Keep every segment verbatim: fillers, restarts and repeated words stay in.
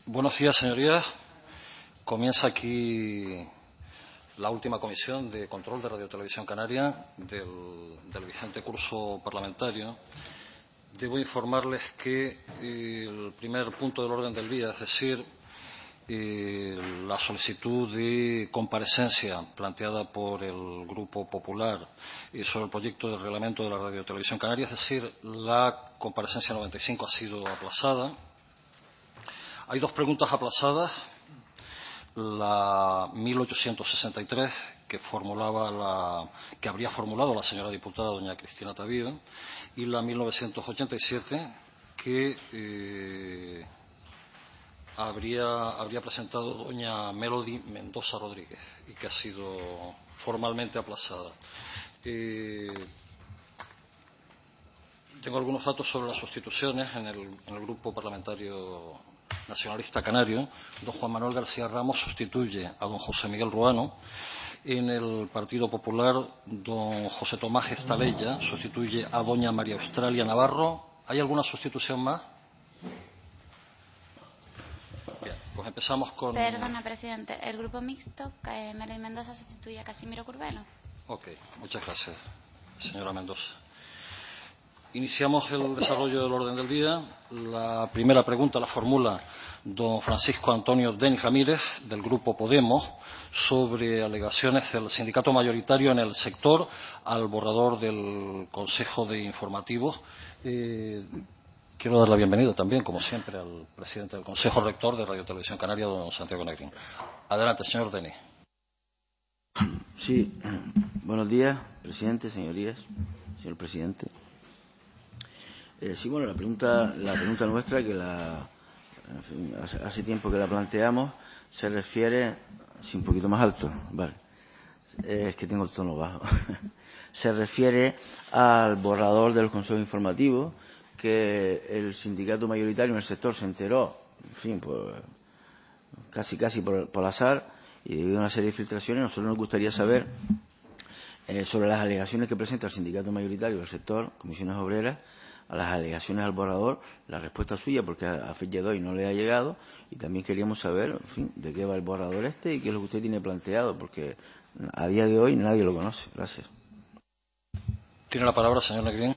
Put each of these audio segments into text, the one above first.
Buenos días, señorías. Comienza aquí la última comisión de control de Radio Televisión Canaria del, del vigente curso parlamentario. Debo informarles que eh, el primer punto del orden del día, es decir, eh, la solicitud de comparecencia planteada por el Grupo Popular eh, sobre el proyecto de reglamento de la Radio Televisión Canaria, es decir, la comparecencia noventa y cinco ha sido aplazada. Hay dos preguntas aplazadas. La mil ochocientos sesenta y tres, que formulaba la, que habría formulado la señora diputada doña Cristina Tavío, y la mil novecientos ochenta y siete, que eh, habría, habría presentado doña Melody Mendoza Rodríguez y que ha sido formalmente aplazada. Eh, tengo algunos datos sobre las sustituciones en el, en el grupo parlamentario nacionalista canario. Don Juan Manuel García Ramos sustituye a don José Miguel Ruano. En el Partido Popular, don José Tomás Estalella sustituye a doña María Australia Navarro. ¿Hay alguna sustitución más? Bien, pues empezamos con... Perdona, presidente. El grupo mixto, eh, Melody Mendoza sustituye a Casimiro Curbelo. Ok, muchas gracias, señora Mendoza. Iniciamos el desarrollo del orden del día. La primera pregunta la formula don Francisco Antonio Denis Ramírez, del Grupo Podemos, sobre alegaciones del sindicato mayoritario en el sector al borrador del Consejo de Informativos. Eh, quiero dar la bienvenida también, como siempre, al presidente del Consejo Rector de Radio Televisión Canaria, don Santiago Negrín. Adelante, señor Denis. Sí, buenos días, presidente, señorías, señor presidente. Eh, sí, bueno, la pregunta, la pregunta nuestra, que la, en fin, hace, hace tiempo que la planteamos, se refiere, sí, un poquito más alto, vale, eh, es que tengo el tono bajo, se refiere al borrador del Consejo Informativo, que el sindicato mayoritario en el sector se enteró, en fin, por, casi casi por, por azar, y debido a una serie de filtraciones. Nosotros nos gustaría saber eh, sobre las alegaciones que presenta el sindicato mayoritario del sector, Comisiones Obreras, a las alegaciones al borrador, la respuesta suya, porque a, a fecha de hoy no le ha llegado, y también queríamos saber, en fin, de qué va el borrador este y qué es lo que usted tiene planteado, porque a día de hoy nadie lo conoce. Gracias. Tiene la palabra, señor Negrín.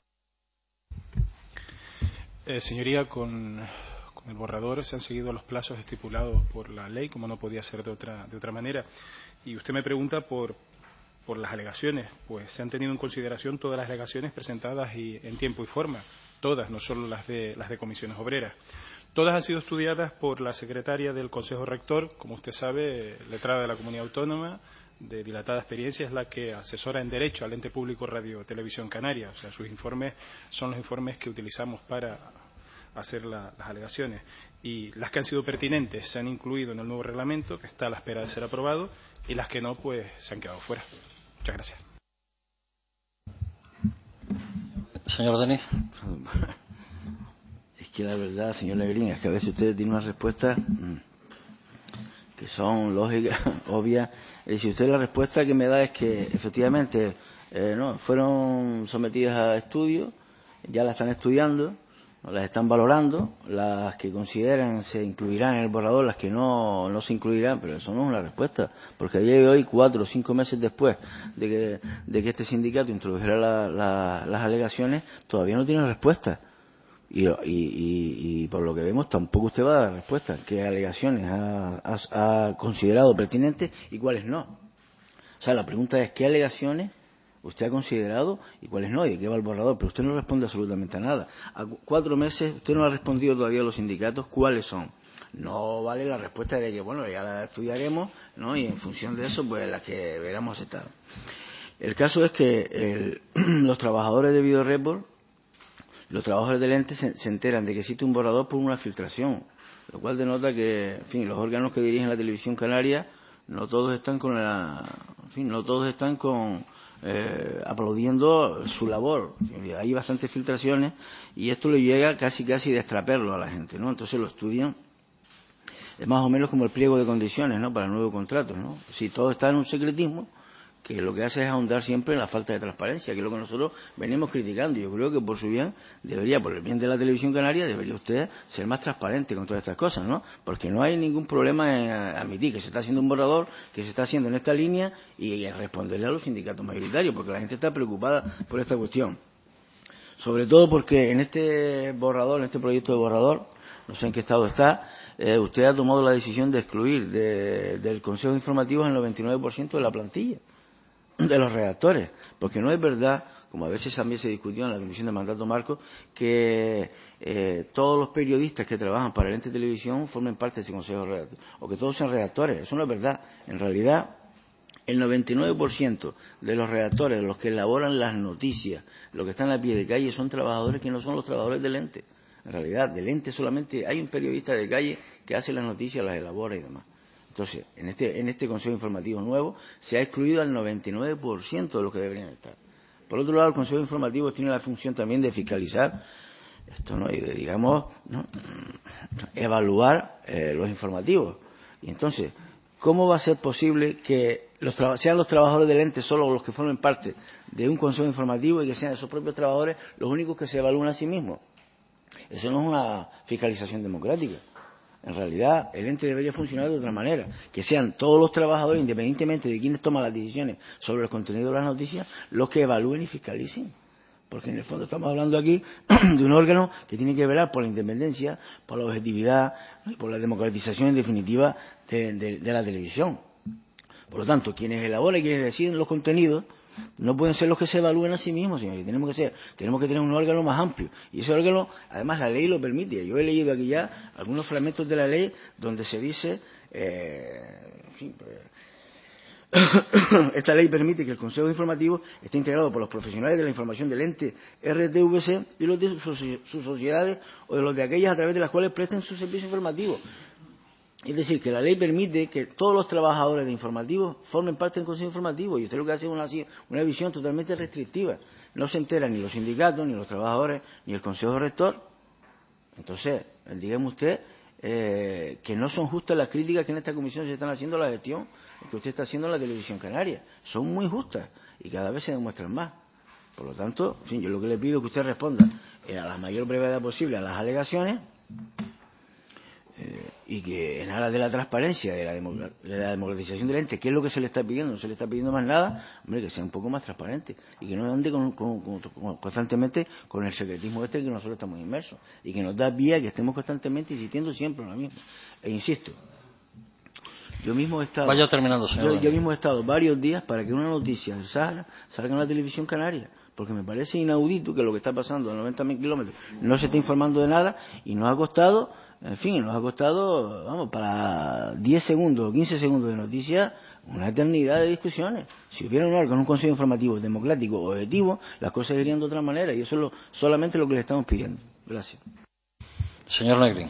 Eh, señoría, con, con el borrador se han seguido los plazos estipulados por la ley, como no podía ser de otra, de otra manera. Y usted me pregunta por, por las alegaciones. Pues se han tenido en consideración todas las alegaciones presentadas y, en tiempo y forma. Todas, no solo las de, las de Comisiones Obreras. Todas han sido estudiadas por la secretaria del Consejo Rector, como usted sabe, letrada de la Comunidad Autónoma, de dilatada experiencia, es la que asesora en Derecho al ente público Radio Televisión Canaria. O sea, sus informes son los informes que utilizamos para hacer la, las alegaciones. Y las que han sido pertinentes se han incluido en el nuevo reglamento, que está a la espera de ser aprobado, y las que no, pues se han quedado fuera. Muchas gracias. Señor Denis. Es que la verdad, señor Negrín, es que a veces usted tiene unas respuestas que son lógicas, obvias. Y si usted la respuesta que me da es que efectivamente eh, no fueron sometidas a estudio, ya la están estudiando, las están valorando, las que consideran se incluirán en el borrador, las que no, no se incluirán, pero eso no es una respuesta, porque a día de hoy, cuatro o cinco meses después de que, de que este sindicato introdujera la, la, las alegaciones, todavía no tiene respuesta. Y, y, y, y por lo que vemos tampoco usted va a dar respuesta. ¿Qué alegaciones ha, ha, ha considerado pertinentes y cuáles no? O sea, la pregunta es ¿qué alegaciones usted ha considerado y cuáles no? ¿Y de qué va el borrador? Pero usted no responde absolutamente a nada. A cuatro meses usted no ha respondido todavía a los sindicatos cuáles son. No vale la respuesta de que, bueno, ya la estudiaremos, ¿no? Y en función de eso, pues las que veremos aceptadas. El caso es que el, los trabajadores de Video Report, los trabajadores del ente se, se enteran de que existe un borrador por una filtración, lo cual denota que, en fin, los órganos que dirigen la televisión canaria no todos están con la, en fin, no todos están con eh, aplaudiendo su labor. Hay bastantes filtraciones y esto le llega casi casi de extraperlo a la gente, ¿no? Entonces lo estudian. Es más o menos como el pliego de condiciones, ¿no? Para el nuevo contrato, ¿no? Si todo está en un secretismo, que lo que hace es ahondar siempre en la falta de transparencia, que es lo que nosotros venimos criticando. Yo creo que por su bien debería, por el bien de la televisión canaria, debería usted ser más transparente con todas estas cosas, ¿no? Porque no hay ningún problema en admitir que se está haciendo un borrador, que se está haciendo en esta línea y en responderle a los sindicatos mayoritarios, porque la gente está preocupada por esta cuestión. Sobre todo porque en este borrador, en este proyecto de borrador, no sé en qué estado está, eh, usted ha tomado la decisión de excluir de, del Consejo Informativo el noventa y nueve por ciento de la plantilla de los redactores, porque no es verdad, como a veces también se discutió en la Comisión de Mandato Marco, que eh, todos los periodistas que trabajan para el ente de televisión formen parte de ese Consejo Redactor, o que todos sean redactores. Eso no es verdad. En realidad, el noventa y nueve por ciento de los redactores, los que elaboran las noticias, los que están a pie de calle, son trabajadores que no son los trabajadores del ente. En realidad, del ente solamente hay un periodista de calle que hace las noticias, las elabora y demás. Entonces, en este, en este Consejo Informativo nuevo se ha excluido al noventa y nueve por ciento de los que deberían estar. Por otro lado, el Consejo Informativo tiene la función también de fiscalizar esto, ¿no? Y de, digamos, ¿no? evaluar eh, los informativos. Y entonces, ¿cómo va a ser posible que los sean los trabajadores del ente solo los que formen parte de un Consejo Informativo y que sean esos propios trabajadores los únicos que se evalúen a sí mismos? Eso no es una fiscalización democrática. En realidad, el ente debería funcionar de otra manera, que sean todos los trabajadores, independientemente de quienes toman las decisiones sobre el contenido de las noticias, los que evalúen y fiscalicen. Porque en el fondo estamos hablando aquí de un órgano que tiene que velar por la independencia, por la objetividad y por la democratización en definitiva de, de, de la televisión. Por lo tanto, quienes elaboran y quienes deciden los contenidos no pueden ser los que se evalúen a sí mismos, señores. Tenemos que ser, tenemos que tener un órgano más amplio. Y ese órgano, además, la ley lo permite. Yo he leído aquí ya algunos fragmentos de la ley donde se dice, eh, en fin, pues, esta ley permite que el Consejo Informativo esté integrado por los profesionales de la información del ente R T V C y los de sus, sus sociedades o de los de aquellas a través de las cuales presten su servicio informativo. Es decir, que la ley permite que todos los trabajadores de informativos formen parte del Consejo Informativo y usted lo que hace es una, una visión totalmente restrictiva. No se enteran ni los sindicatos, ni los trabajadores, ni el Consejo Rector. Entonces, dígame usted eh, que no son justas las críticas que en esta comisión se están haciendo a la gestión que usted está haciendo en la televisión canaria. Son muy justas y cada vez se demuestran más. Por lo tanto, en fin, yo lo que le pido es que usted responda eh, a la mayor brevedad posible a las alegaciones eh, y que en aras de la transparencia, de la, de la democratización del ente, que es lo que se le está pidiendo, no se le está pidiendo más nada, hombre, que sea un poco más transparente y que no ande con, con, con, con, constantemente con el secretismo este en que nosotros estamos inmersos y que nos da vía que estemos constantemente insistiendo siempre en lo mismo. E insisto, yo mismo he estado, Vaya terminando, señor. Yo, yo mismo he estado varios días para que una noticia del Sahara salga en la televisión canaria, porque me parece inaudito que lo que está pasando a noventa mil kilómetros no se esté informando de nada y nos ha costado, en fin, nos ha costado, vamos, para diez segundos o quince segundos de noticia, una eternidad de discusiones. Si hubiera un órgano, un consejo informativo democrático objetivo, las cosas irían de otra manera y eso es lo, solamente lo que le estamos pidiendo. Gracias. Señor Negrín.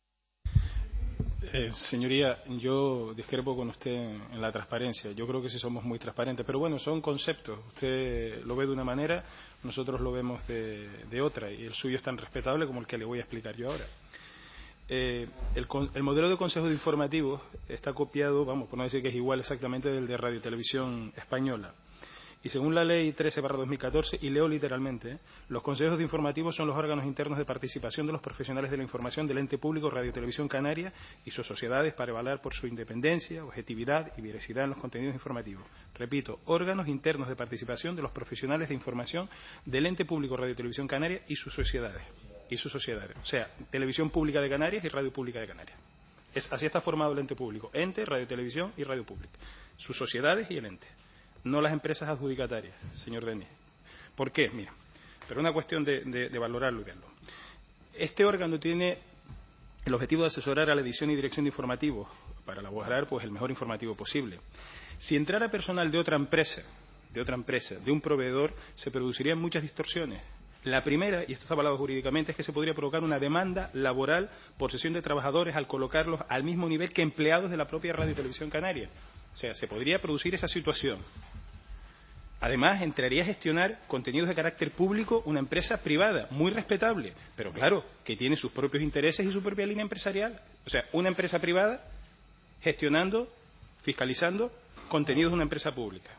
Eh, señoría, yo discrepo con usted en la transparencia. Yo creo que sí somos muy transparentes, pero bueno, son conceptos. Usted lo ve de una manera, nosotros lo vemos de, de otra, y el suyo es tan respetable como el que le voy a explicar yo ahora. Eh, el, el modelo de consejos informativos está copiado, vamos, por no decir que es igual exactamente del de Radio Televisión Española. Y según la ley trece barra dos mil catorce, y leo literalmente, ¿eh? los consejos de informativos son los órganos internos de participación de los profesionales de la información del ente público Radio Televisión Canaria y sus sociedades para evaluar por su independencia, objetividad y veracidad en los contenidos informativos. Repito, órganos internos de participación de los profesionales de información del ente público Radio Televisión Canaria y sus sociedades. Y sus sociedades. O sea, Televisión Pública de Canarias y Radio Pública de Canarias. Es, así está formado el ente público. Ente, Radio Televisión y Radio Pública. Sus sociedades y el ente. No las empresas adjudicatarias, señor Denis. ¿Por qué? Mira, pero una cuestión de, de, de valorarlo y verlo. Este órgano tiene el objetivo de asesorar a la edición y dirección de informativos para elaborar pues, el mejor informativo posible. Si entrara personal de otra empresa, de otra empresa, de un proveedor, se producirían muchas distorsiones. La primera, y esto está avalado jurídicamente, es que se podría provocar una demanda laboral por cesión de trabajadores al colocarlos al mismo nivel que empleados de la propia Radio y Televisión Canaria. O sea, se podría producir esa situación. Además, entraría a gestionar contenidos de carácter público una empresa privada, muy respetable, pero claro, que tiene sus propios intereses y su propia línea empresarial. O sea, una empresa privada gestionando, fiscalizando contenidos de una empresa pública.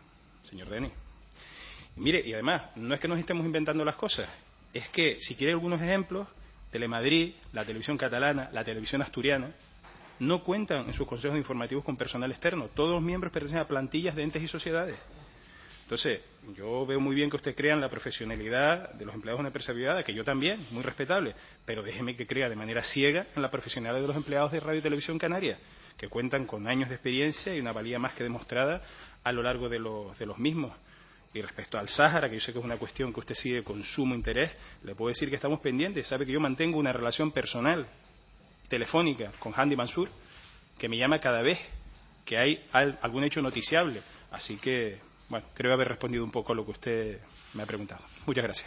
señor Denis. Y mire, y además, no es que nos estemos inventando las cosas, es que, si quiere algunos ejemplos, Telemadrid, la televisión catalana, la televisión asturiana, no cuentan en sus consejos informativos con personal externo. Todos los miembros pertenecen a plantillas de entes y sociedades. Entonces, yo veo muy bien que usted crea en la profesionalidad de los empleados de una empresa privada, que yo también, muy respetable, pero déjeme que crea de manera ciega en la profesionalidad de los empleados de Radio y Televisión Canaria, que cuentan con años de experiencia y una valía más que demostrada a lo largo de los, de los mismos. Y respecto al Sáhara, que yo sé que es una cuestión que usted sigue con sumo interés, le puedo decir que estamos pendientes. Sabe que yo mantengo una relación personal, telefónica, con Handi Mansur, que me llama cada vez que hay algún hecho noticiable. Así que, bueno, creo haber respondido un poco a lo que usted me ha preguntado. Muchas gracias.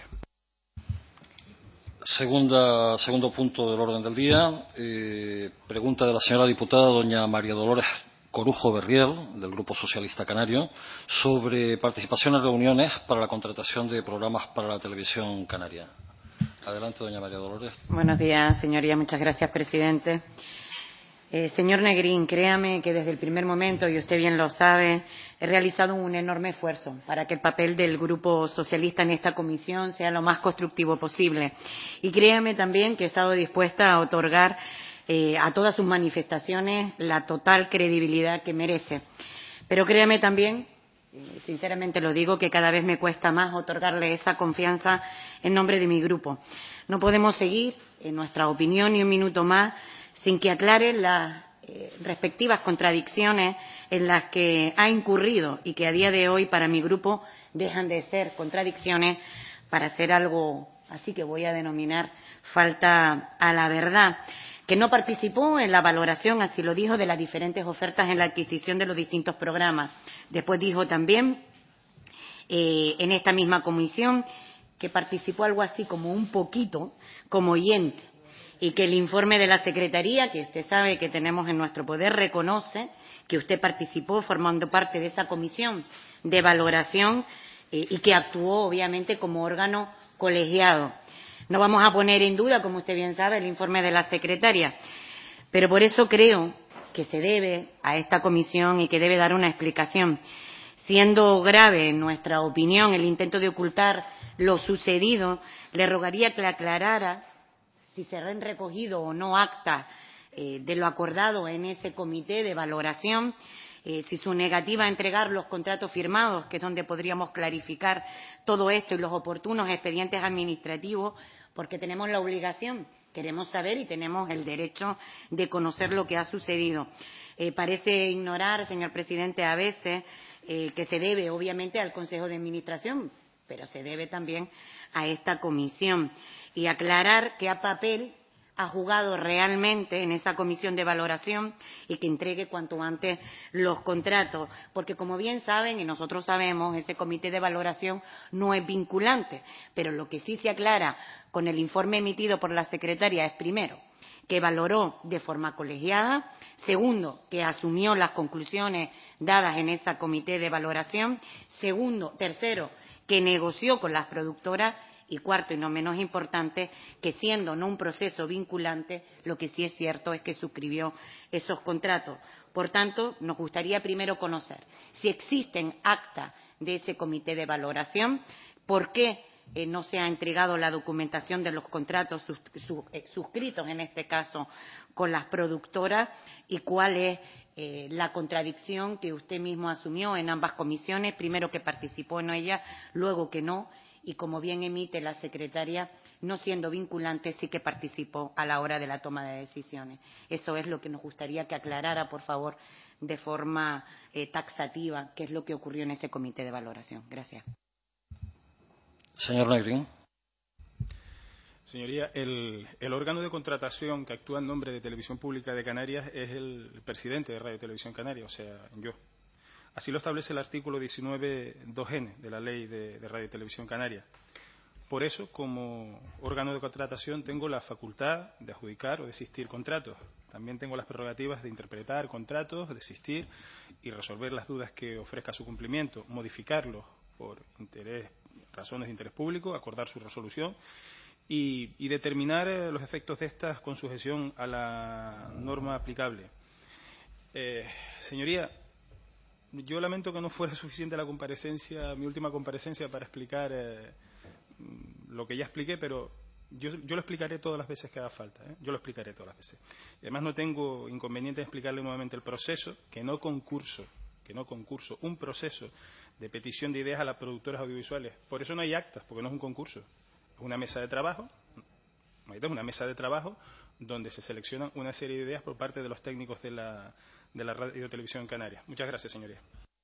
Segunda, segundo punto del orden del día. Eh, pregunta de la señora diputada doña María Dolores Corujo Berriel, del Grupo Socialista Canario, sobre participación en reuniones para la contratación de programas para la televisión canaria. Adelante, doña María Dolores. Buenos días, señoría. Muchas gracias, presidente. Eh, señor Negrín, créame que desde el primer momento, y usted bien lo sabe, he realizado un enorme esfuerzo para que el papel del Grupo Socialista en esta comisión sea lo más constructivo posible. Y créame también que he estado dispuesta a otorgar eh, a todas sus manifestaciones la total credibilidad que merece. Pero créame también, eh, sinceramente lo digo, que cada vez me cuesta más otorgarle esa confianza en nombre de mi grupo. No podemos seguir, en nuestra opinión, ni un minuto más sin que aclare las eh, respectivas contradicciones en las que ha incurrido y que a día de hoy para mi grupo dejan de ser contradicciones para ser algo así que voy a denominar falta a la verdad, que no participó en la valoración, así lo dijo, de las diferentes ofertas en la adquisición de los distintos programas. Después dijo también eh, en esta misma comisión que participó algo así como un poquito como oyente, y que el informe de la Secretaría, que usted sabe que tenemos en nuestro poder, reconoce que usted participó formando parte de esa comisión de valoración eh, y que actuó obviamente como órgano colegiado. No vamos a poner en duda, como usted bien sabe, el informe de la Secretaría, pero por eso creo que se debe a esta comisión y que debe dar una explicación. Siendo grave, en nuestra opinión, el intento de ocultar lo sucedido, le rogaría que aclarara si se han recogido o no acta eh, de lo acordado en ese comité de valoración, eh, si su negativa a entregar los contratos firmados, que es donde podríamos clarificar todo esto, y los oportunos expedientes administrativos, porque tenemos la obligación, queremos saber y tenemos el derecho de conocer lo que ha sucedido. Eh, parece ignorar, señor presidente, a veces eh, que se debe obviamente al Consejo de Administración, pero se debe también a esta comisión, y aclarar qué papel ha jugado realmente en esa comisión de valoración y que entregue cuanto antes los contratos, porque como bien saben y nosotros sabemos, ese comité de valoración no es vinculante, pero lo que sí se aclara con el informe emitido por la secretaria es, primero, que valoró de forma colegiada, segundo, que asumió las conclusiones dadas en ese comité de valoración, segundo, tercero, que negoció con las productoras, y cuarto y no menos importante, que siendo no un proceso vinculante, lo que sí es cierto es que suscribió esos contratos. Por tanto, nos gustaría primero conocer si existen actas de ese comité de valoración, por qué eh, no se ha entregado la documentación de los contratos sus, sus, eh, suscritos, en este caso, con las productoras, y cuál es eh, la contradicción que usted mismo asumió en ambas comisiones, primero que participó en ella, luego que no, y como bien emite la secretaria, no siendo vinculante, sí que participó a la hora de la toma de decisiones. Eso es lo que nos gustaría que aclarara, por favor, de forma eh, taxativa, qué es lo que ocurrió en ese comité de valoración. Gracias. Señor Negrín. Señoría, el, el órgano de contratación que actúa en nombre de Televisión Pública de Canarias es el presidente de Radio y Televisión Canaria, o sea, yo. Así lo establece el artículo diecinueve punto dos ene de la Ley de, de Radio y Televisión Canaria. Por eso, como órgano de contratación, tengo la facultad de adjudicar o desistir contratos. También tengo las prerrogativas de interpretar contratos, desistir y resolver las dudas que ofrezca su cumplimiento, modificarlos por interés, razones de interés público, acordar su resolución y, y determinar eh, los efectos de estas con sujeción a la norma aplicable. Eh, señoría, yo lamento que no fuera suficiente la comparecencia, mi última comparecencia, para explicar eh, lo que ya expliqué, pero yo, yo lo explicaré todas las veces que haga falta, ¿eh? Yo lo explicaré todas las veces. Y además no tengo inconveniente en explicarle nuevamente el proceso, que no concurso, que no concurso, un proceso de petición de ideas a las productoras audiovisuales. Por eso no hay actas, porque no es un concurso. Es una mesa de trabajo, es una mesa de trabajo donde se seleccionan una serie de ideas por parte de los técnicos de la, de la radio y televisión en Canarias. Muchas gracias, señoría.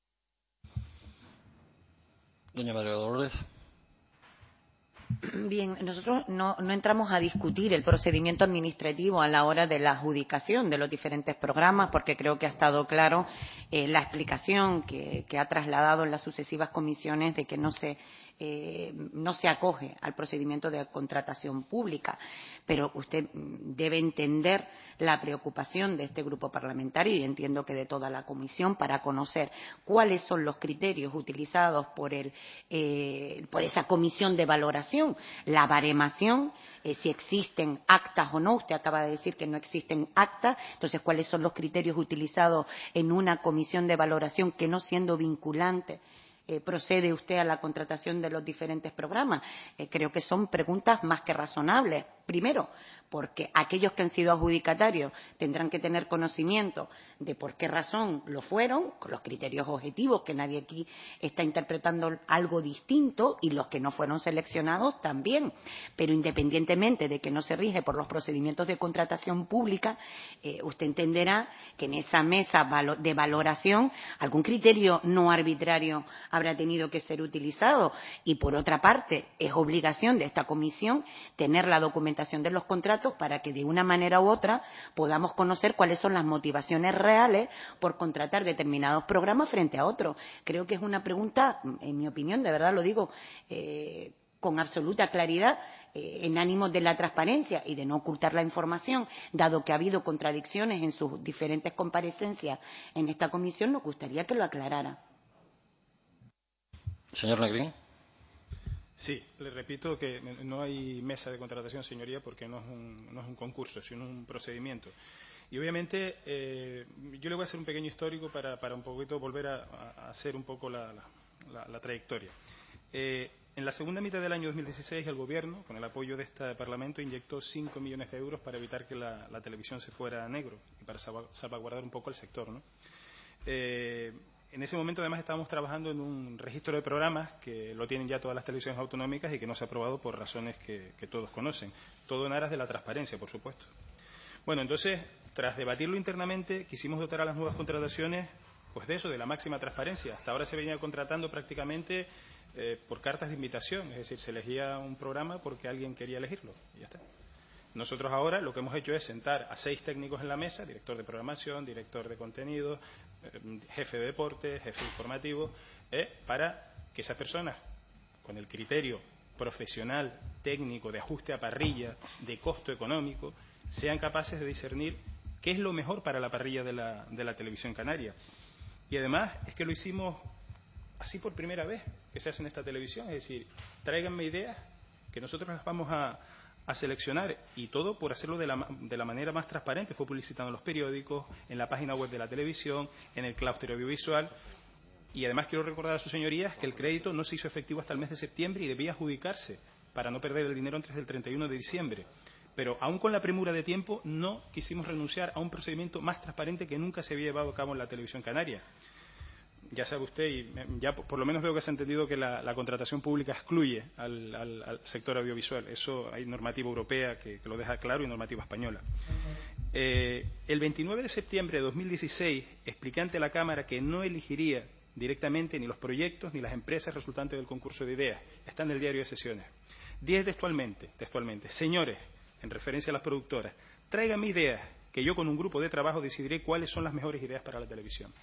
Doña María Dolores. Bien, nosotros no, no entramos a discutir el procedimiento administrativo a la hora de la adjudicación de los diferentes programas, porque creo que ha estado claro eh, la explicación que, que ha trasladado en las sucesivas comisiones de que no se eh, no se acoge al procedimiento de contratación pública. Pero usted debe entender la preocupación de este grupo parlamentario, y entiendo que de toda la comisión, para conocer cuáles son los criterios utilizados por, el, eh, por esa comisión de valoración, la baremación, eh, si existen actas o no. Usted acaba de decir que no existen actas, entonces cuáles son los criterios utilizados en una comisión de valoración que, no siendo vinculante, Eh, procede usted a la contratación de los diferentes programas. Eh, creo que son preguntas más que razonables. Primero, porque aquellos que han sido adjudicatarios tendrán que tener conocimiento de por qué razón lo fueron, con los criterios objetivos, que nadie aquí está interpretando algo distinto, y los que no fueron seleccionados también. Pero independientemente de que no se rige por los procedimientos de contratación pública, eh, usted entenderá que en esa mesa de valoración algún criterio no arbitrario habrá tenido que ser utilizado. Y por otra parte, es obligación de esta comisión tener la documentación de los contratos para que de una manera u otra podamos conocer cuáles son las motivaciones reales por contratar determinados programas frente a otros. Creo que es una pregunta, en mi opinión, de verdad lo digo, eh, con absoluta claridad, eh, en ánimos de la transparencia y de no ocultar la información, dado que ha habido contradicciones en sus diferentes comparecencias en esta comisión. Nos gustaría que lo aclarara. Señor Negrín. Sí, le repito que no hay mesa de contratación, señoría, porque no es un, no es un concurso, sino un procedimiento. Y obviamente eh, yo le voy a hacer un pequeño histórico para, para un poquito volver a, a hacer un poco la, la, la trayectoria. Eh, en la segunda mitad del año dos mil dieciséis, el Gobierno, con el apoyo de este Parlamento, inyectó cinco millones de euros para evitar que la, la televisión se fuera a negro y para salvaguardar un poco el sector, ¿no? Eh, En ese momento, además, estábamos trabajando en un registro de programas que lo tienen ya todas las televisiones autonómicas y que no se ha aprobado por razones que, que todos conocen. Todo en aras de la transparencia, por supuesto. Bueno, entonces, tras debatirlo internamente, quisimos dotar a las nuevas contrataciones pues de eso, de la máxima transparencia. Hasta ahora se venía contratando prácticamente eh, por cartas de invitación, es decir, se elegía un programa porque alguien quería elegirlo y ya está. Nosotros ahora lo que hemos hecho es sentar a seis técnicos en la mesa, director de programación, director de contenido, eh, jefe de deporte, jefe informativo, eh, para que esas personas, con el criterio profesional, técnico, de ajuste a parrilla, de costo económico, sean capaces de discernir qué es lo mejor para la parrilla de la, de la televisión canaria. Y además es que lo hicimos así por primera vez que se hace en esta televisión, es decir, tráiganme ideas que nosotros las vamos a a seleccionar, y todo por hacerlo de la, de la manera más transparente. Fue publicitado en los periódicos, en la página web de la televisión, en el clúster audiovisual. Y además quiero recordar a sus señorías que el crédito no se hizo efectivo hasta el mes de septiembre y debía adjudicarse para no perder el dinero antes del treinta y uno de diciembre. Pero aún con la premura de tiempo no quisimos renunciar a un procedimiento más transparente que nunca se había llevado a cabo en la televisión canaria. Ya sabe usted, y ya por lo menos veo que se ha entendido que la, la contratación pública excluye al, al, al sector audiovisual. Eso hay normativa europea que, que lo deja claro y normativa española. Eh, el veintinueve de septiembre de dos mil dieciséis expliqué ante la Cámara que no elegiría directamente ni los proyectos ni las empresas resultantes del concurso de ideas. Está en el diario de sesiones. Dije textualmente, textualmente, señores, en referencia a las productoras, tráiganme ideas que yo con un grupo de trabajo decidiré cuáles son las mejores ideas para la televisión.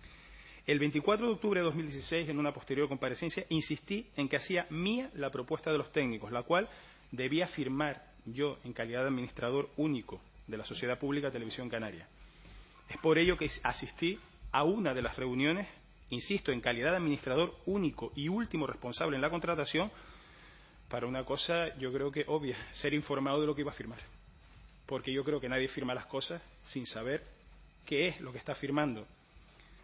El veinticuatro de octubre de dos mil dieciséis, en una posterior comparecencia, insistí en que hacía mía la propuesta de los técnicos, la cual debía firmar yo en calidad de administrador único de la Sociedad Pública Televisión Canaria. Es por ello que asistí a una de las reuniones, insisto, en calidad de administrador único y último responsable en la contratación, para una cosa yo creo que obvia, ser informado de lo que iba a firmar. Porque yo creo que nadie firma las cosas sin saber qué es lo que está firmando.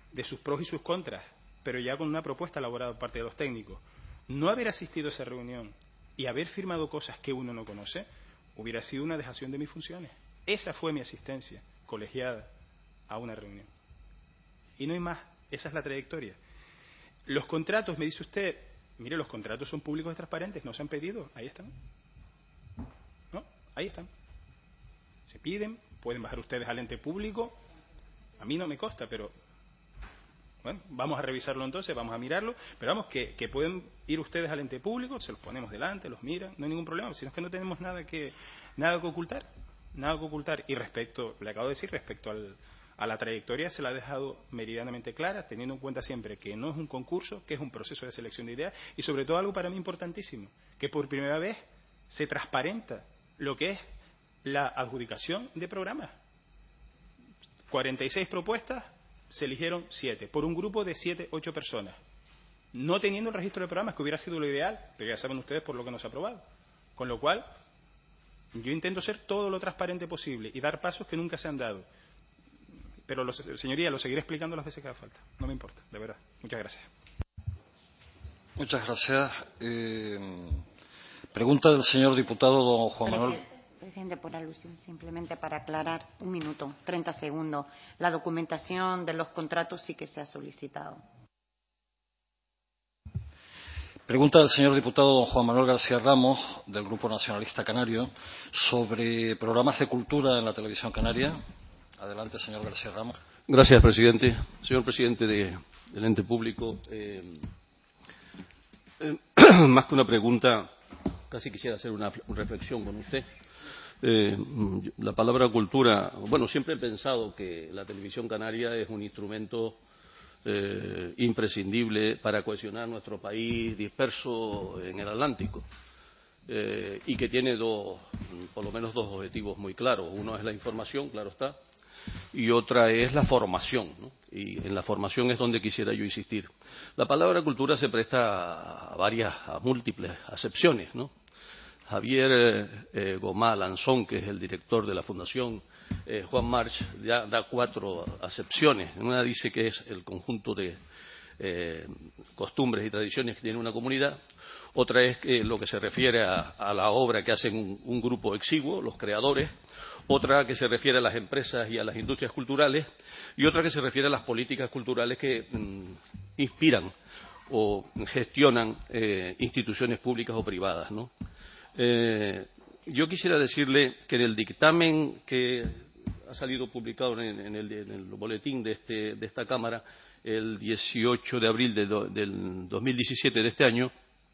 de sus pros y sus contras, pero ya con una propuesta elaborada por parte de los técnicos. No haber asistido a esa reunión y haber firmado cosas que uno no conoce hubiera sido una dejación de mis funciones. Esa fue mi asistencia colegiada a una reunión. Y no hay más. Esa es la trayectoria. Los contratos, me dice usted, mire, los contratos son públicos y transparentes, no se han pedido, ahí están. ¿No? Ahí están. Se piden, pueden bajar ustedes al ente público. A mí no me consta, pero bueno, vamos a revisarlo entonces, vamos a mirarlo, pero vamos, que, que pueden ir ustedes al ente público, se los ponemos delante, los miran, no hay ningún problema, sino es que no tenemos nada que, nada que ocultar, nada que ocultar. Y respecto, le acabo de decir, respecto al, a la trayectoria, se la ha dejado meridianamente clara, teniendo en cuenta siempre que no es un concurso, que es un proceso de selección de ideas, y sobre todo algo para mí importantísimo, que por primera vez se transparenta lo que es la adjudicación de programas. cuarenta y seis propuestas, se eligieron siete, por un grupo de siete, ocho personas. No teniendo el registro de programas, que hubiera sido lo ideal, pero ya saben ustedes por lo que nos ha aprobado. Con lo cual, yo intento ser todo lo transparente posible y dar pasos que nunca se han dado. Pero, los, señoría, lo seguiré explicando las veces que haga falta. No me importa, de verdad. Muchas gracias. Muchas gracias. Eh, pregunta del señor diputado don Juan Manuel. Presidente, por alusión, simplemente para aclarar, un minuto, treinta segundos. La documentación de los contratos sí que se ha solicitado. Pregunta del señor diputado don Juan Manuel García Ramos, del Grupo Nacionalista Canario, sobre programas de cultura en la televisión canaria. Adelante, señor García Ramos. Gracias, presidente. Señor presidente de, del ente público, eh, eh, más que una pregunta, casi quisiera hacer una, una reflexión con usted. Eh, la palabra cultura, bueno, siempre he pensado que la televisión canaria es un instrumento eh, imprescindible para cohesionar nuestro país disperso en el Atlántico eh, y que tiene dos, por lo menos dos objetivos muy claros. Uno es la información, claro está, y otra es la formación, ¿no? Y en la formación es donde quisiera yo insistir. La palabra cultura se presta a varias, a múltiples acepciones, ¿no? Javier eh, eh, Gomá Lanzón, que es el director de la Fundación eh, Juan March, ya da cuatro acepciones. Una dice que es el conjunto de eh, costumbres y tradiciones que tiene una comunidad. Otra es que lo que se refiere a, a la obra que hacen un, un grupo exiguo, los creadores. Otra que se refiere a las empresas y a las industrias culturales. Y otra que se refiere a las políticas culturales que mm, inspiran o gestionan eh, instituciones públicas o privadas, ¿no? Eh, yo quisiera decirle que en el dictamen que ha salido publicado en, en, el, en el boletín de, este, de esta Cámara el dieciocho de abril de do, del dos mil diecisiete de este año,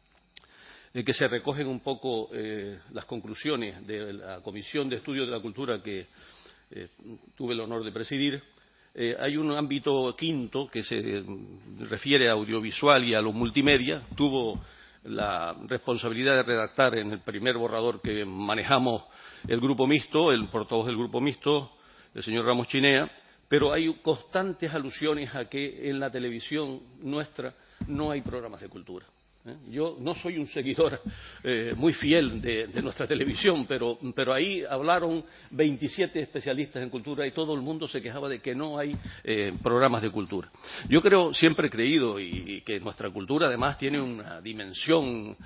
en que se recogen un poco eh, las conclusiones de la Comisión de Estudios de la Cultura que eh, tuve el honor de presidir, eh, hay un ámbito quinto que se refiere a audiovisual y a lo multimedia. Tuvo la responsabilidad de redactar en el primer borrador que manejamos el grupo mixto, el portavoz del grupo mixto, el señor Ramos Chinea, pero hay constantes alusiones a que en la televisión nuestra no hay programas de cultura. ¿eh? Yo no soy un seguidor eh, muy fiel de, de nuestra televisión, pero, pero ahí hablaron veintisiete especialistas en cultura y todo el mundo se quejaba de que no hay eh, programas de cultura. Yo creo, siempre he creído, y, y que nuestra cultura además tiene una dimensión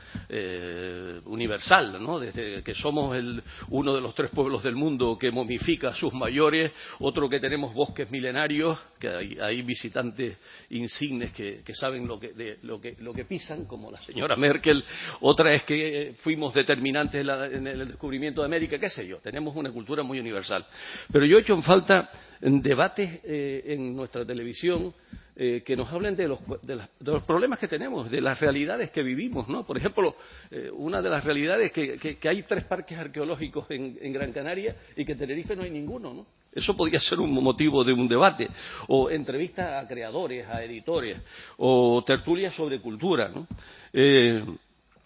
eh, universal, ¿no? Desde que somos el, uno de los tres pueblos del mundo que momifica a sus mayores, otro que tenemos bosques milenarios, que hay, hay visitantes insignes que, que saben lo que, de, lo, que, lo que pisan, como la señora Merkel. Otra es que fuimos determinantes en, la, en el descubrimiento de América, qué sé yo. Tenemos una cultura muy universal. Pero yo he hecho en falta en debates eh, en nuestra televisión eh, que nos hablen de los, de, las, de los problemas que tenemos, de las realidades que vivimos, ¿no? Por ejemplo, eh, una de las realidades es que, que, que hay tres parques arqueológicos en, en Gran Canaria y que en Tenerife no hay ninguno, ¿no? Eso podría ser un motivo de un debate, o entrevistas a creadores, a editores, o tertulias sobre cultura, ¿no? Eh,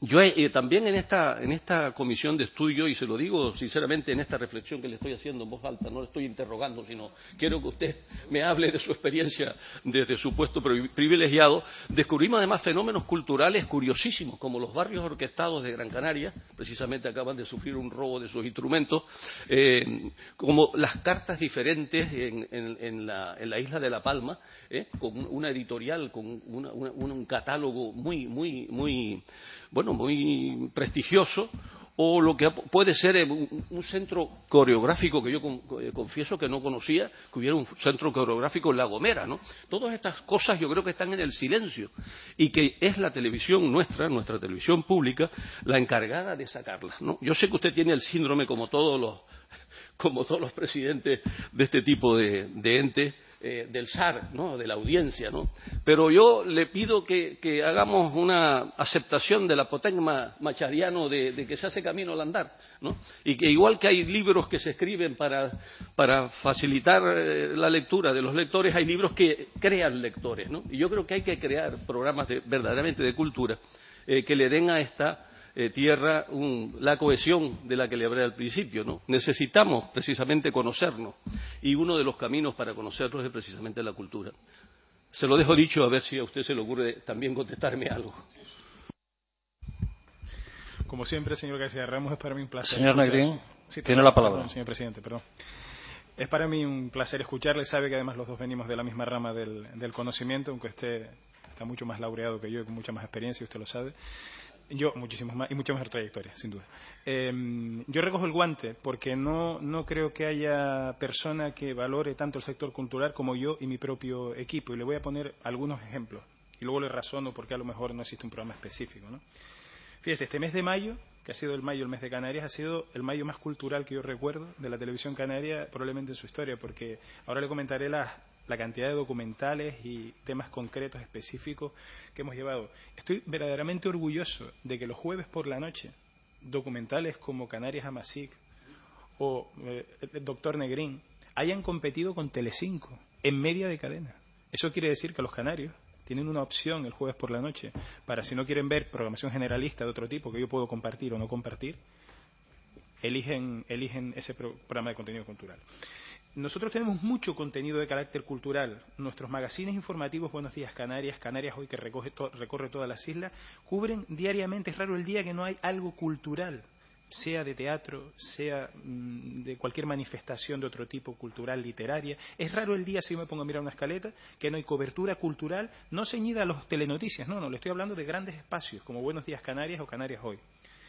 Yo eh, también en esta, en esta comisión de estudio, y se lo digo sinceramente en esta reflexión que le estoy haciendo en voz alta, no le estoy interrogando, sino quiero que usted me hable de su experiencia desde su puesto privilegiado, descubrimos además fenómenos culturales curiosísimos, como los barrios orquestados de Gran Canaria, precisamente acaban de sufrir un robo de sus instrumentos, eh, como las cartas diferentes en, en, en, la, en la isla de La Palma, eh, con una editorial, con una, una, un catálogo muy, muy, muy, bueno, muy prestigioso, o lo que puede ser un, un centro coreográfico que yo con, confieso que no conocía, que hubiera un centro coreográfico en La Gomera, ¿no? Todas estas cosas yo creo que están en el silencio y que es la televisión nuestra, nuestra televisión pública, la encargada de sacarlas, ¿no? Yo sé que usted tiene el síndrome como todos los, como todos los presidentes de este tipo de, de entes, Eh, del S A R, ¿no? De la audiencia, ¿no? Pero yo le pido que, que hagamos una aceptación del apotegma machadiano de, de que se hace camino al andar, ¿no? Y que igual que hay libros que se escriben para, para facilitar eh, la lectura de los lectores, hay libros que crean lectores, ¿no? Y yo creo que hay que crear programas de, verdaderamente de cultura eh, que le den a esta Eh, tierra un, la cohesión de la que le hablé al principio, ¿no? Necesitamos precisamente conocernos y uno de los caminos para conocernos es precisamente la cultura. Se lo dejo dicho, a ver si a usted se le ocurre también contestarme algo. Como siempre, señor García Ramos, es para mí un placer. Señor Negrín, sí, tiene la palabra. Perdón, señor presidente, perdón. Es para mí un placer escucharle. Sabe que además los dos venimos de la misma rama del, del conocimiento, aunque usted está mucho más laureado que yo, con mucha más experiencia, usted lo sabe. Yo, muchísimos más, y mucha mejor trayectoria, sin duda. Eh, yo recojo el guante porque no, no creo que haya persona que valore tanto el sector cultural como yo y mi propio equipo. Y le voy a poner algunos ejemplos. Y luego le razono por qué a lo mejor no existe un programa específico, ¿no? Fíjese, este mes de mayo, que ha sido el mayo, el mes de Canarias, ha sido el mayo más cultural que yo recuerdo de la televisión canaria, probablemente en su historia, porque ahora le comentaré las la cantidad de documentales y temas concretos, específicos que hemos llevado. Estoy verdaderamente orgulloso de que los jueves por la noche, documentales como Canarias Amasic o eh, el Doctor Negrín hayan competido con Telecinco en media de cadena. Eso quiere decir que los canarios tienen una opción el jueves por la noche para, si no quieren ver programación generalista de otro tipo que yo puedo compartir o no compartir, eligen, eligen ese programa de contenido cultural. Nosotros tenemos mucho contenido de carácter cultural. Nuestros magazines informativos Buenos Días Canarias, Canarias Hoy, que recoge to- recorre todas las islas, cubren diariamente. Es raro el día que no hay algo cultural, sea de teatro, sea mmm, de cualquier manifestación de otro tipo, cultural, literaria. Es raro el día, si yo me pongo a mirar una escaleta, que no hay cobertura cultural, no ceñida a los telenoticias. No, no, le estoy hablando de grandes espacios, como Buenos Días Canarias o Canarias Hoy.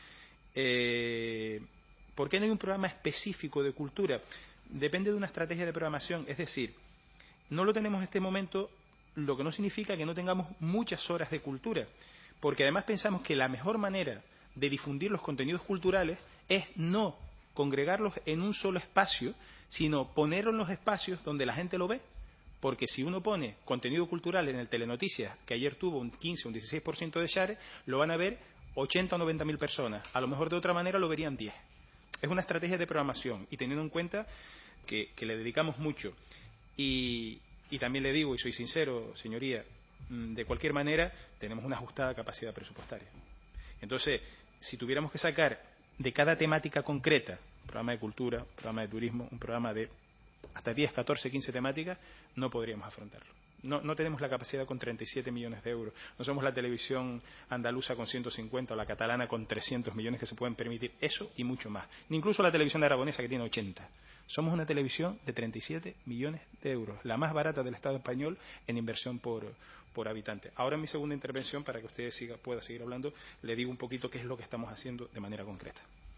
Eh, ¿Por qué no hay un programa específico de cultura? Depende de una estrategia de programación, es decir, no lo tenemos en este momento, lo que no significa que no tengamos muchas horas de cultura, porque además pensamos que la mejor manera de difundir los contenidos culturales es no congregarlos en un solo espacio, sino ponerlos en los espacios donde la gente lo ve, porque si uno pone contenido cultural en el Telenoticias, que ayer tuvo un quince o un dieciséis por ciento de share, lo van a ver ochenta o noventa mil personas, a lo mejor de otra manera lo verían diez. Es una estrategia de programación y teniendo en cuenta que, que le dedicamos mucho y, y también le digo, y soy sincero, señoría, de cualquier manera tenemos una ajustada capacidad presupuestaria. Entonces, si tuviéramos que sacar de cada temática concreta, un programa de cultura, un programa de turismo, un programa de hasta diez, catorce, quince temáticas, no podríamos afrontarlo. No, no tenemos la capacidad con treinta y siete millones de euros. No somos la televisión andaluza con ciento cincuenta o la catalana con trescientos millones que se pueden permitir eso y mucho más. Ni incluso la televisión aragonesa que tiene ochenta. Somos una televisión de treinta y siete millones de euros, la más barata del Estado español en inversión por, por habitante. Ahora en mi segunda intervención, para que usted siga, pueda seguir hablando, le digo un poquito qué es lo que estamos haciendo de manera concreta.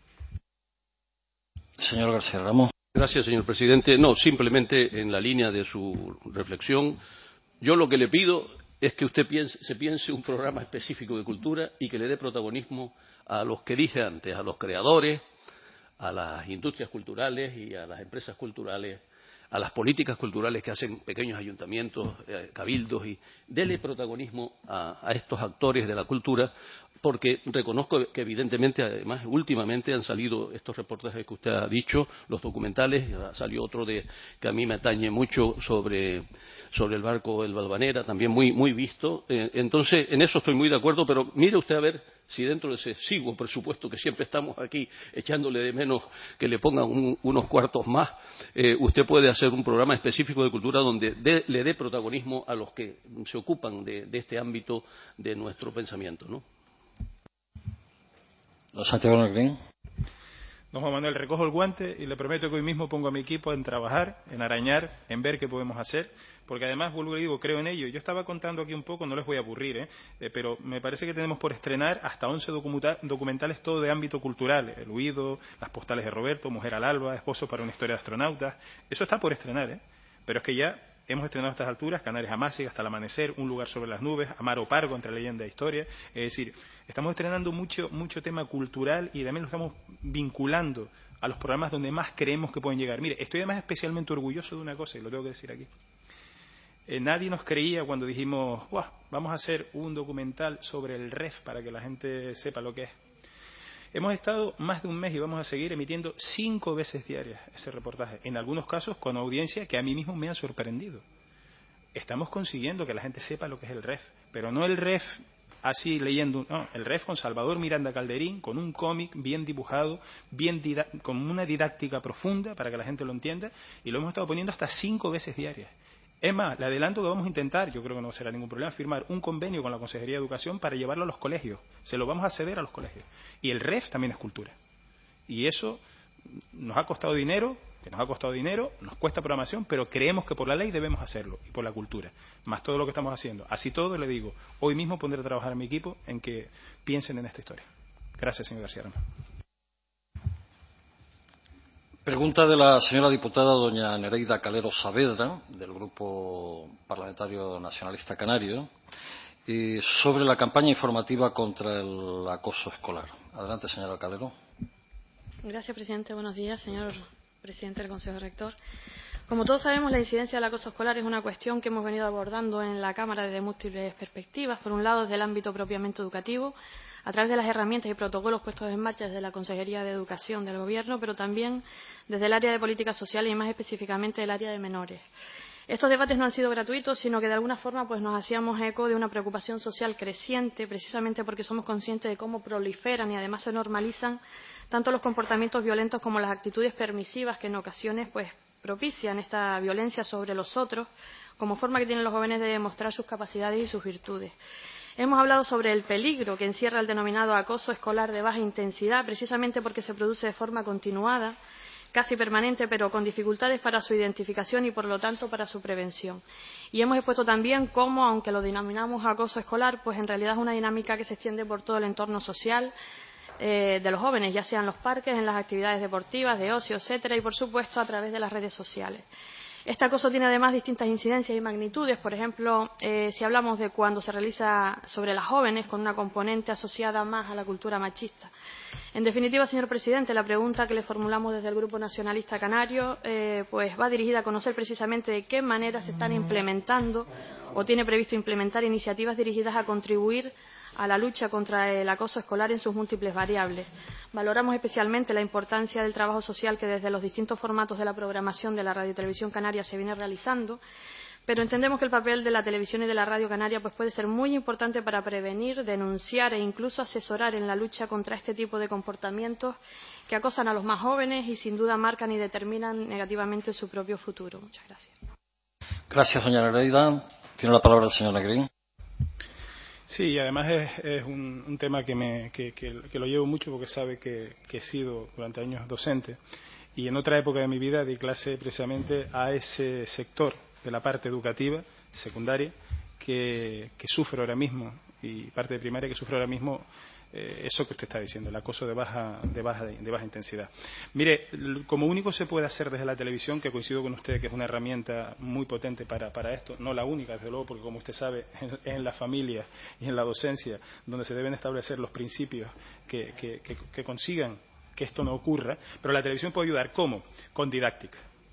Señor García Ramos. Gracias, señor presidente. No, simplemente en la línea de su reflexión, yo lo que le pido es que usted piense, se piense un programa específico de cultura y que le dé protagonismo a los que dije antes, a los creadores, a las industrias culturales y a las empresas culturales, a las políticas culturales que hacen pequeños ayuntamientos, eh, cabildos, y dele protagonismo a, a estos actores de la cultura porque reconozco que evidentemente, además, últimamente han salido estos reportajes que usted ha dicho, los documentales, salió otro de que a mí me atañe mucho sobre, sobre el barco El Valvanera, también muy, muy visto. Eh, entonces, en eso estoy muy de acuerdo, pero mire usted a ver si dentro de ese exiguo presupuesto que siempre estamos aquí echándole de menos que le pongan un, unos cuartos más, eh, usted puede hacer un programa específico de cultura donde de, le dé protagonismo a los que se ocupan de, de este ámbito de nuestro pensamiento, ¿no? Santiago Negrín. Don Juan Manuel, recojo el guante y le prometo que hoy mismo pongo a mi equipo en trabajar, en arañar, en ver qué podemos hacer, porque además, vuelvo y digo, creo en ello. Yo estaba contando aquí un poco, no les voy a aburrir, ¿eh? Eh, pero me parece que tenemos por estrenar hasta once documentales, todo de ámbito cultural. El Huido, Las postales de Roberto, Mujer al alba, Esposo para una historia de astronautas. Eso está por estrenar, ¿eh? Pero es que ya hemos estrenado a estas alturas Canarias Amásiga, Hasta el amanecer, Un lugar sobre las nubes, Amaro Pargo, Entre leyenda e historia. Es decir, estamos estrenando mucho, mucho tema cultural y también lo estamos vinculando a los programas donde más creemos que pueden llegar. Mire, estoy además especialmente orgulloso de una cosa, y lo tengo que decir aquí. Eh, nadie nos creía cuando dijimos, ¡buah!, vamos a hacer un documental sobre el R E F para que la gente sepa lo que es. Hemos estado más de un mes y vamos a seguir emitiendo cinco veces diarias ese reportaje, en algunos casos con audiencia que a mí mismo me ha sorprendido. Estamos consiguiendo que la gente sepa lo que es el R E F, pero no el R E F así leyendo, no, el R E F con Salvador Miranda Calderín, con un cómic bien dibujado, bien con una didáctica profunda para que la gente lo entienda, y lo hemos estado poniendo hasta cinco veces diarias. Es más, le adelanto que vamos a intentar, yo creo que no será ningún problema, firmar un convenio con la Consejería de Educación para llevarlo a los colegios. Se lo vamos a ceder a los colegios. Y el R E F también es cultura. Y eso nos ha costado dinero, que nos ha costado dinero, nos cuesta programación, pero creemos que por la ley debemos hacerlo, y por la cultura. Más todo lo que estamos haciendo. Así todo, le digo, hoy mismo pondré a trabajar a mi equipo en que piensen en esta historia. Gracias, señor García Ramos. Pregunta de la señora diputada doña Nereida Calero Saavedra, del Grupo Parlamentario Nacionalista Canario, y sobre la campaña informativa contra el acoso escolar. Adelante, señora Calero. Gracias, presidente. Buenos días, señor presidente del Consejo Rector. Como todos sabemos, la incidencia del acoso escolar es una cuestión que hemos venido abordando en la Cámara desde múltiples perspectivas. Por un lado, desde el ámbito propiamente educativo, a través de las herramientas y protocolos puestos en marcha desde la Consejería de Educación del Gobierno, pero también desde el área de políticas sociales y más específicamente del área de menores. Estos debates no han sido gratuitos, sino que de alguna forma pues, nos hacíamos eco de una preocupación social creciente, precisamente porque somos conscientes de cómo proliferan y además se normalizan tanto los comportamientos violentos como las actitudes permisivas que en ocasiones pues, propician esta violencia sobre los otros como forma que tienen los jóvenes de demostrar sus capacidades y sus virtudes. Hemos hablado sobre el peligro que encierra el denominado acoso escolar de baja intensidad, precisamente porque se produce de forma continuada, casi permanente, pero con dificultades para su identificación y, por lo tanto, para su prevención. Y hemos expuesto también cómo, aunque lo denominamos acoso escolar, pues en realidad es una dinámica que se extiende por todo el entorno social eh, de los jóvenes, ya sea en los parques, en las actividades deportivas, de ocio, etcétera, y, por supuesto, a través de las redes sociales. Este acoso tiene además distintas incidencias y magnitudes. Por ejemplo, eh, si hablamos de cuando se realiza sobre las jóvenes con una componente asociada más a la cultura machista. En definitiva, señor presidente, la pregunta que le formulamos desde el Grupo Nacionalista Canario eh, pues va dirigida a conocer precisamente de qué manera se están implementando o tiene previsto implementar iniciativas dirigidas a contribuir a la lucha contra el acoso escolar en sus múltiples variables. Valoramos especialmente la importancia del trabajo social que desde los distintos formatos de la programación de la Radio Televisión Canaria se viene realizando, pero entendemos que el papel de la televisión y de la radio canaria pues, puede ser muy importante para prevenir, denunciar e incluso asesorar en la lucha contra este tipo de comportamientos que acosan a los más jóvenes y sin duda marcan y determinan negativamente su propio futuro. Muchas gracias. Gracias, doña Nereida. Tiene la palabra el señor Negrín. Sí, y además es, es un, un tema que, me, que, que, que lo llevo mucho porque sabe que, que he sido durante años docente y en otra época de mi vida di clase precisamente a ese sector de la parte educativa, secundaria, que, que sufre ahora mismo y parte de primaria que sufre ahora mismo eh, eso que usted está diciendo, el acoso de baja, de, baja, de baja intensidad. Mire, como único se puede hacer desde la televisión, que coincido con usted que es una herramienta muy potente para, para esto, no la única, desde luego, porque como usted sabe, es en la familia y en la docencia donde se deben establecer los principios que, que, que, que consigan que esto no ocurra, pero la televisión puede ayudar. ¿Cómo? Con didáctica.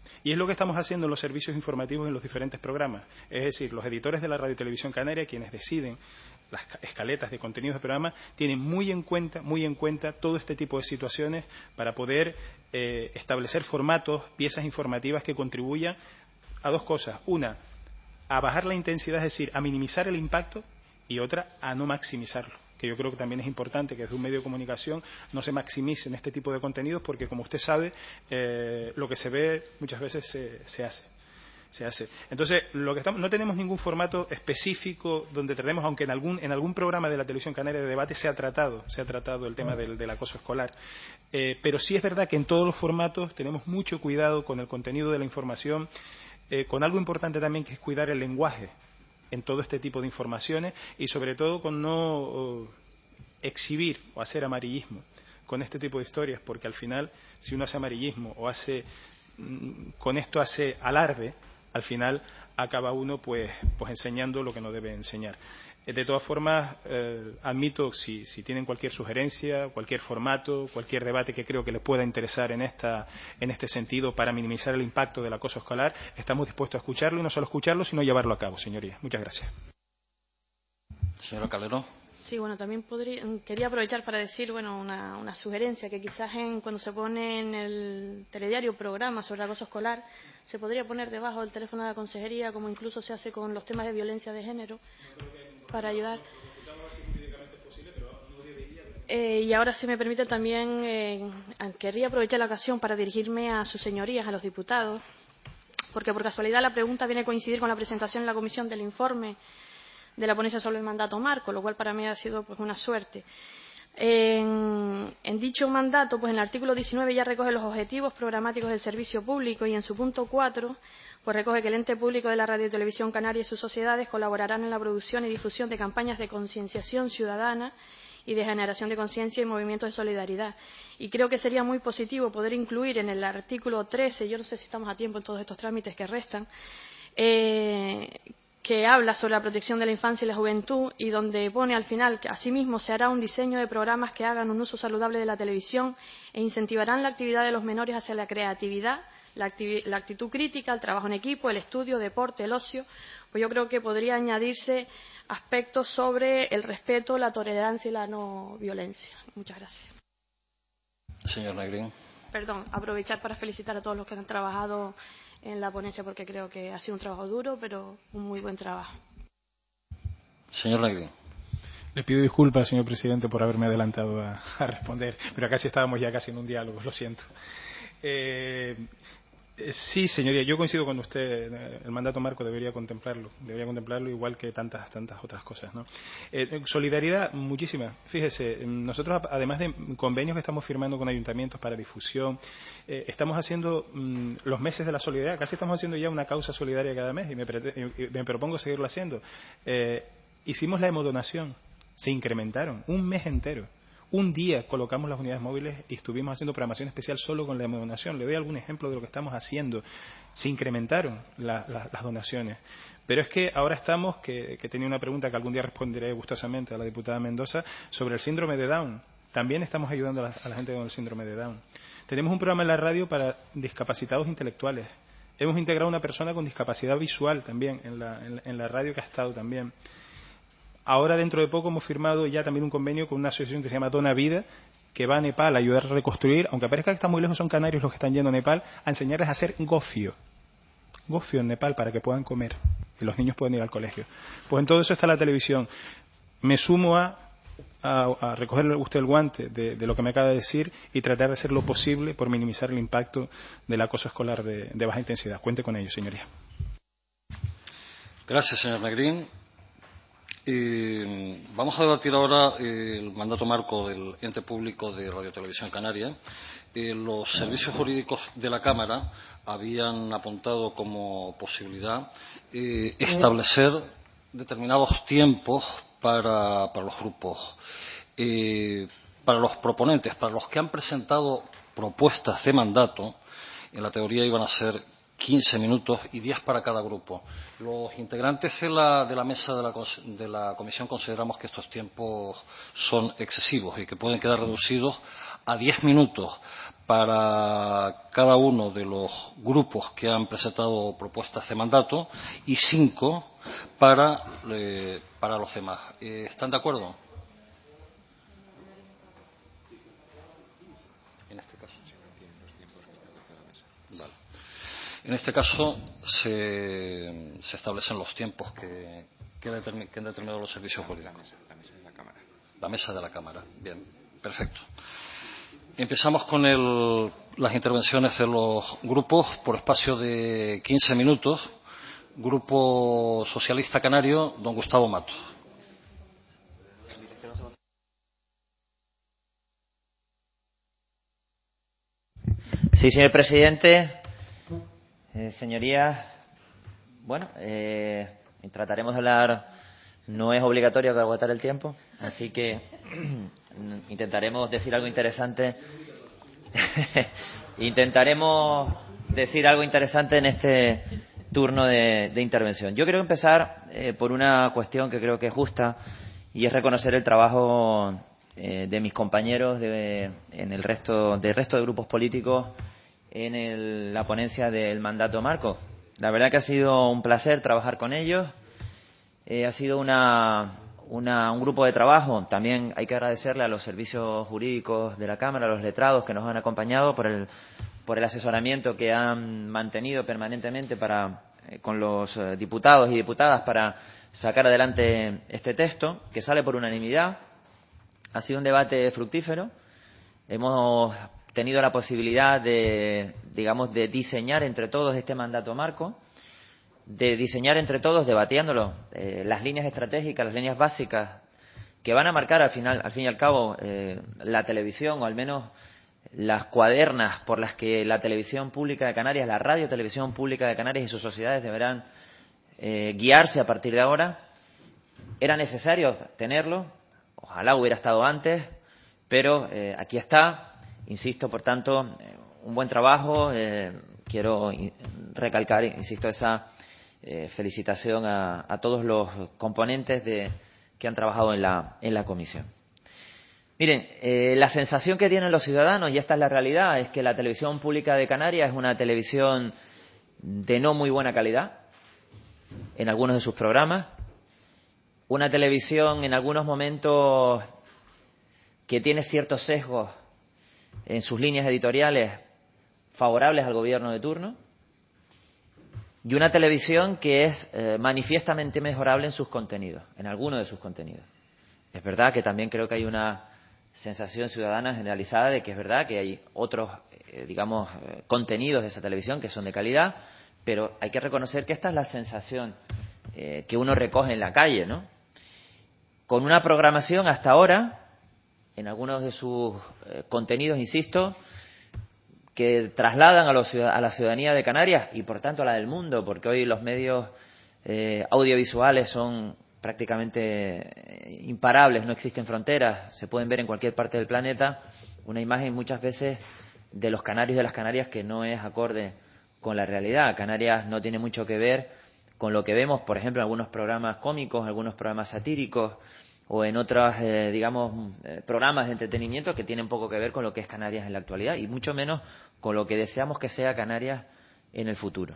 Y es lo que estamos haciendo en los servicios informativos en los diferentes programas. Es decir, los editores de la Radio y Televisión Canaria, quienes deciden las escaletas de contenidos de programa, tienen muy en cuenta, muy en cuenta todo este tipo de situaciones para poder eh, establecer formatos, piezas informativas que contribuyan a dos cosas. Una, a bajar la intensidad, es decir, a minimizar el impacto, y otra, a no maximizarlo, que yo creo que también es importante que desde un medio de comunicación no se maximicen este tipo de contenidos, porque, como usted sabe, eh, lo que se ve muchas veces se, se hace. Se hace. Entonces, lo que estamos, no tenemos ningún formato específico donde tratemos, aunque en algún, en algún programa de la Televisión Canaria de debate se ha tratado, se ha tratado el tema del, del acoso escolar. Eh, pero sí es verdad que en todos los formatos tenemos mucho cuidado con el contenido de la información, eh, con algo importante también, que es cuidar el lenguaje en todo este tipo de informaciones, y sobre todo con no uh, exhibir o hacer amarillismo con este tipo de historias, porque al final, si uno hace amarillismo o hace mm, con esto hace alarde, al final acaba uno pues, pues enseñando lo que no debe enseñar. De todas formas, eh, admito, si, si tienen cualquier sugerencia, cualquier formato, cualquier debate que creo que les pueda interesar en, esta, en este sentido para minimizar el impacto del acoso escolar, estamos dispuestos a escucharlo, y no solo escucharlo, sino llevarlo a cabo, señorías. Muchas gracias. Señora Calero. Sí, bueno, también podría, quería aprovechar para decir, bueno, una, una sugerencia, que quizás en, cuando se pone en el telediario programa sobre acoso escolar, se podría poner debajo del teléfono de la consejería, como incluso se hace con los temas de violencia de género, para ayudar. Eh, y ahora, si me permite, también eh, querría aprovechar la ocasión para dirigirme a sus señorías, a los diputados, porque por casualidad la pregunta viene a coincidir con la presentación en la comisión del informe de la ponencia sobre el mandato marco, lo cual para mí ha sido pues una suerte. En, en dicho mandato, pues en el artículo diecinueve ya recoge los objetivos programáticos del servicio público, y en su punto cuatro pues recoge que el ente público de la Radio y Televisión Canaria y sus sociedades colaborarán en la producción y difusión de campañas de concienciación ciudadana y de generación de conciencia y movimientos de solidaridad. Y creo que sería muy positivo poder incluir en el artículo trece, yo no sé si estamos a tiempo en todos estos trámites que restan, eh, que habla sobre la protección de la infancia y la juventud, y donde pone al final que asimismo se hará un diseño de programas que hagan un uso saludable de la televisión e incentivarán la actividad de los menores hacia la creatividad, la, activi la actitud crítica, el trabajo en equipo, el estudio, deporte, el ocio. Pues yo creo que podría añadirse aspectos sobre el respeto, la tolerancia y la no violencia. Muchas gracias. Señor Negrín. Perdón, aprovechar para felicitar a todos los que han trabajado en la ponencia, porque creo que ha sido un trabajo duro, pero un muy buen trabajo. Señor Negrín. Le pido disculpas, señor presidente, por haberme adelantado a, a responder, pero casi estábamos ya casi en un diálogo, lo siento. Eh, sí, señoría, yo coincido con usted. El mandato marco debería contemplarlo, debería contemplarlo igual que tantas tantas otras cosas, ¿no? Eh, solidaridad, muchísima. Fíjese, nosotros, además de convenios que estamos firmando con ayuntamientos para difusión, eh, estamos haciendo mmm, los meses de la solidaridad. Casi estamos haciendo ya una causa solidaria cada mes, y me, y me propongo seguirlo haciendo. Eh, hicimos la hemodonación, se incrementaron un mes entero. Un día colocamos las unidades móviles y estuvimos haciendo programación especial solo con la hemodonación. Le doy algún ejemplo de lo que estamos haciendo. Se incrementaron la, la, las donaciones. Pero es que ahora estamos, que, que tenía una pregunta que algún día responderé gustosamente a la diputada Mendoza, sobre el síndrome de Down. También estamos ayudando a la, a la gente con el síndrome de Down. Tenemos un programa en la radio para discapacitados intelectuales. Hemos integrado a una persona con discapacidad visual también en la, en, en la radio, que ha estado también. Ahora, dentro de poco, hemos firmado ya también un convenio con una asociación que se llama Dona Vida, que va a Nepal a ayudar a reconstruir, aunque parezca que está muy lejos, son canarios los que están yendo a Nepal, a enseñarles a hacer gofio. Gofio en Nepal, para que puedan comer y los niños puedan ir al colegio. Pues en todo eso está la televisión. Me sumo a, a, a recogerle usted el guante de, de lo que me acaba de decir, y tratar de hacer lo posible por minimizar el impacto del acoso escolar de, de baja intensidad. Cuente con ello, señoría. Gracias, señor Negrín. Eh, vamos a debatir ahora eh, el mandato marco del ente público de Radio Televisión Canaria. Eh, los servicios jurídicos de la Cámara habían apuntado como posibilidad eh, establecer determinados tiempos para, para los grupos, eh, para los proponentes, para los que han presentado propuestas de mandato. En la teoría iban a ser quince minutos y diez para cada grupo. Los integrantes de la, de la mesa de la, de la comisión consideramos que estos tiempos son excesivos y que pueden quedar reducidos a diez minutos para cada uno de los grupos que han presentado propuestas de mandato y cinco para, eh, para los demás. Eh, ¿Están de acuerdo? En este caso. Vale. En este caso se, se establecen los tiempos que, que, determin, que han determinado los servicios jurídicos. La mesa de la Cámara. La mesa de la Cámara. Bien, perfecto. Empezamos con el, las intervenciones de los grupos por espacio de quince minutos. Grupo Socialista Canario, don Gustavo Mato. Sí, señor presidente. Eh, señorías, bueno, eh, trataremos de hablar, no es obligatorio agotar el tiempo, así que intentaremos decir algo interesante, intentaremos decir algo interesante en este turno de, de intervención. Yo quiero empezar eh, por una cuestión que creo que es justa y es reconocer el trabajo eh, de mis compañeros de, en el resto, del resto de grupos políticos en el, la ponencia del mandato marco. La verdad que ha sido un placer trabajar con ellos. Eh, ha sido una, una, un grupo de trabajo. También hay que agradecerle a los servicios jurídicos de la Cámara, a los letrados que nos han acompañado por el, por el asesoramiento que han mantenido permanentemente para, eh, con los eh, diputados y diputadas para sacar adelante este texto, que sale por unanimidad. Ha sido un debate fructífero. Hemos tenido la posibilidad de, digamos, de diseñar entre todos este mandato marco, de diseñar entre todos, debatiéndolo, eh, las líneas estratégicas, las líneas básicas que van a marcar al final, al fin y al cabo, eh, la televisión, o al menos las cuadernas por las que la televisión pública de Canarias, la radio televisión pública de Canarias y sus sociedades deberán eh, guiarse a partir de ahora. Era necesario tenerlo, ojalá hubiera estado antes, pero eh, aquí está. Insisto, por tanto, un buen trabajo. Eh, quiero recalcar, insisto, esa eh, felicitación a, a todos los componentes de, que han trabajado en la, en la comisión. Miren, eh, la sensación que tienen los ciudadanos, y esta es la realidad, es que la televisión pública de Canarias es una televisión de no muy buena calidad en algunos de sus programas, una televisión en algunos momentos que tiene ciertos sesgos en sus líneas editoriales favorables al gobierno de turno, y una televisión que es eh, manifiestamente mejorable en sus contenidos, en algunos de sus contenidos. Es verdad que también creo que hay una sensación ciudadana generalizada de que es verdad que hay otros, eh, digamos, eh, contenidos de esa televisión que son de calidad, pero hay que reconocer que esta es la sensación eh, que uno recoge en la calle, ¿no? Con una programación hasta ahora, en algunos de sus eh, contenidos, insisto, que trasladan a, los, a la ciudadanía de Canarias y por tanto a la del mundo, porque hoy los medios eh, audiovisuales son prácticamente imparables, no existen fronteras, se pueden ver en cualquier parte del planeta, una imagen muchas veces de los canarios y de las Canarias que no es acorde con la realidad. Canarias no tiene mucho que ver con lo que vemos, por ejemplo, en algunos programas cómicos, algunos programas satíricos, o en otros, eh, digamos, eh, programas de entretenimiento que tienen poco que ver con lo que es Canarias en la actualidad y mucho menos con lo que deseamos que sea Canarias en el futuro.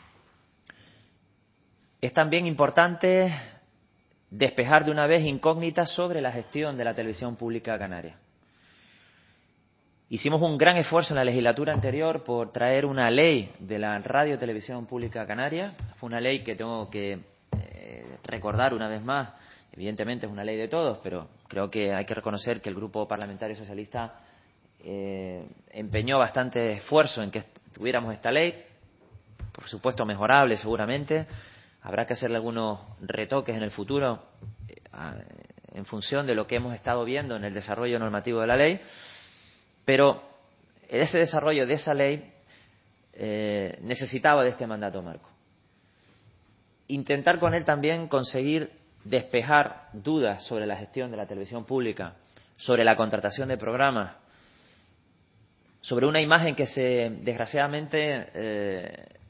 Es también importante despejar de una vez incógnitas sobre la gestión de la televisión pública canaria. Hicimos un gran esfuerzo en la legislatura anterior por traer una ley de la radio televisión pública canaria. Fue una ley que tengo que eh, recordar una vez más. Evidentemente es una ley de todos, pero creo que hay que reconocer que el Grupo Parlamentario Socialista eh, empeñó bastante esfuerzo en que tuviéramos esta ley, por supuesto mejorable seguramente, habrá que hacerle algunos retoques en el futuro eh, en función de lo que hemos estado viendo en el desarrollo normativo de la ley, pero ese desarrollo de esa ley eh, necesitaba de este mandato marco. Intentar con él también conseguir despejar dudas sobre la gestión de la televisión pública, sobre la contratación de programas, sobre una imagen que se desgraciadamente eh,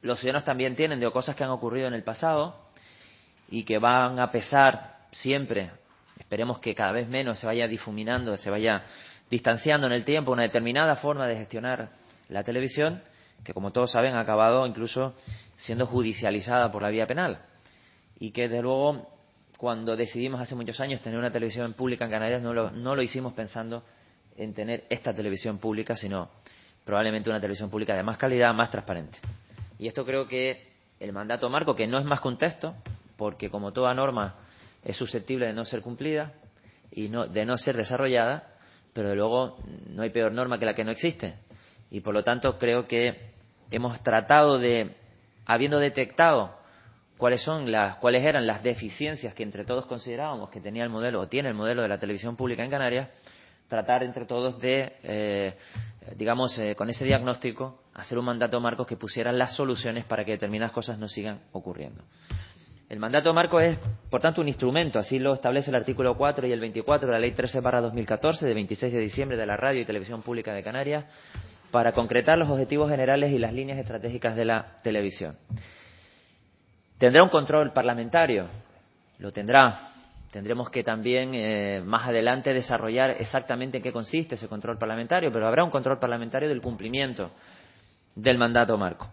los ciudadanos también tienen de cosas que han ocurrido en el pasado y que van a pesar siempre, esperemos que cada vez menos se vaya difuminando, se vaya distanciando en el tiempo una determinada forma de gestionar la televisión, que como todos saben ha acabado incluso siendo judicializada por la vía penal y que desde luego cuando decidimos hace muchos años tener una televisión pública en Canarias no lo, no lo hicimos pensando en tener esta televisión pública, sino probablemente una televisión pública de más calidad, más transparente. Y esto creo que el mandato marco, que no es más que un texto, porque como toda norma es susceptible de no ser cumplida y no, de no ser desarrollada, pero de luego no hay peor norma que la que no existe. Y por lo tanto creo que hemos tratado de, habiendo detectado cuáles son las, cuáles eran las deficiencias que entre todos considerábamos que tenía el modelo o tiene el modelo de la televisión pública en Canarias, tratar entre todos de, eh, digamos, eh, con ese diagnóstico, hacer un mandato marco que pusiera las soluciones para que determinadas cosas no sigan ocurriendo. El mandato marco es, por tanto, un instrumento, así lo establece el artículo cuatro y el veinticuatro de la Ley trece barra dos mil catorce, de veintiséis de diciembre de la Radio y Televisión Pública de Canarias, para concretar los objetivos generales y las líneas estratégicas de la televisión. ¿Tendrá un control parlamentario? Lo tendrá. Tendremos que también, eh, más adelante, desarrollar exactamente en qué consiste ese control parlamentario, pero habrá un control parlamentario del cumplimiento del mandato marco.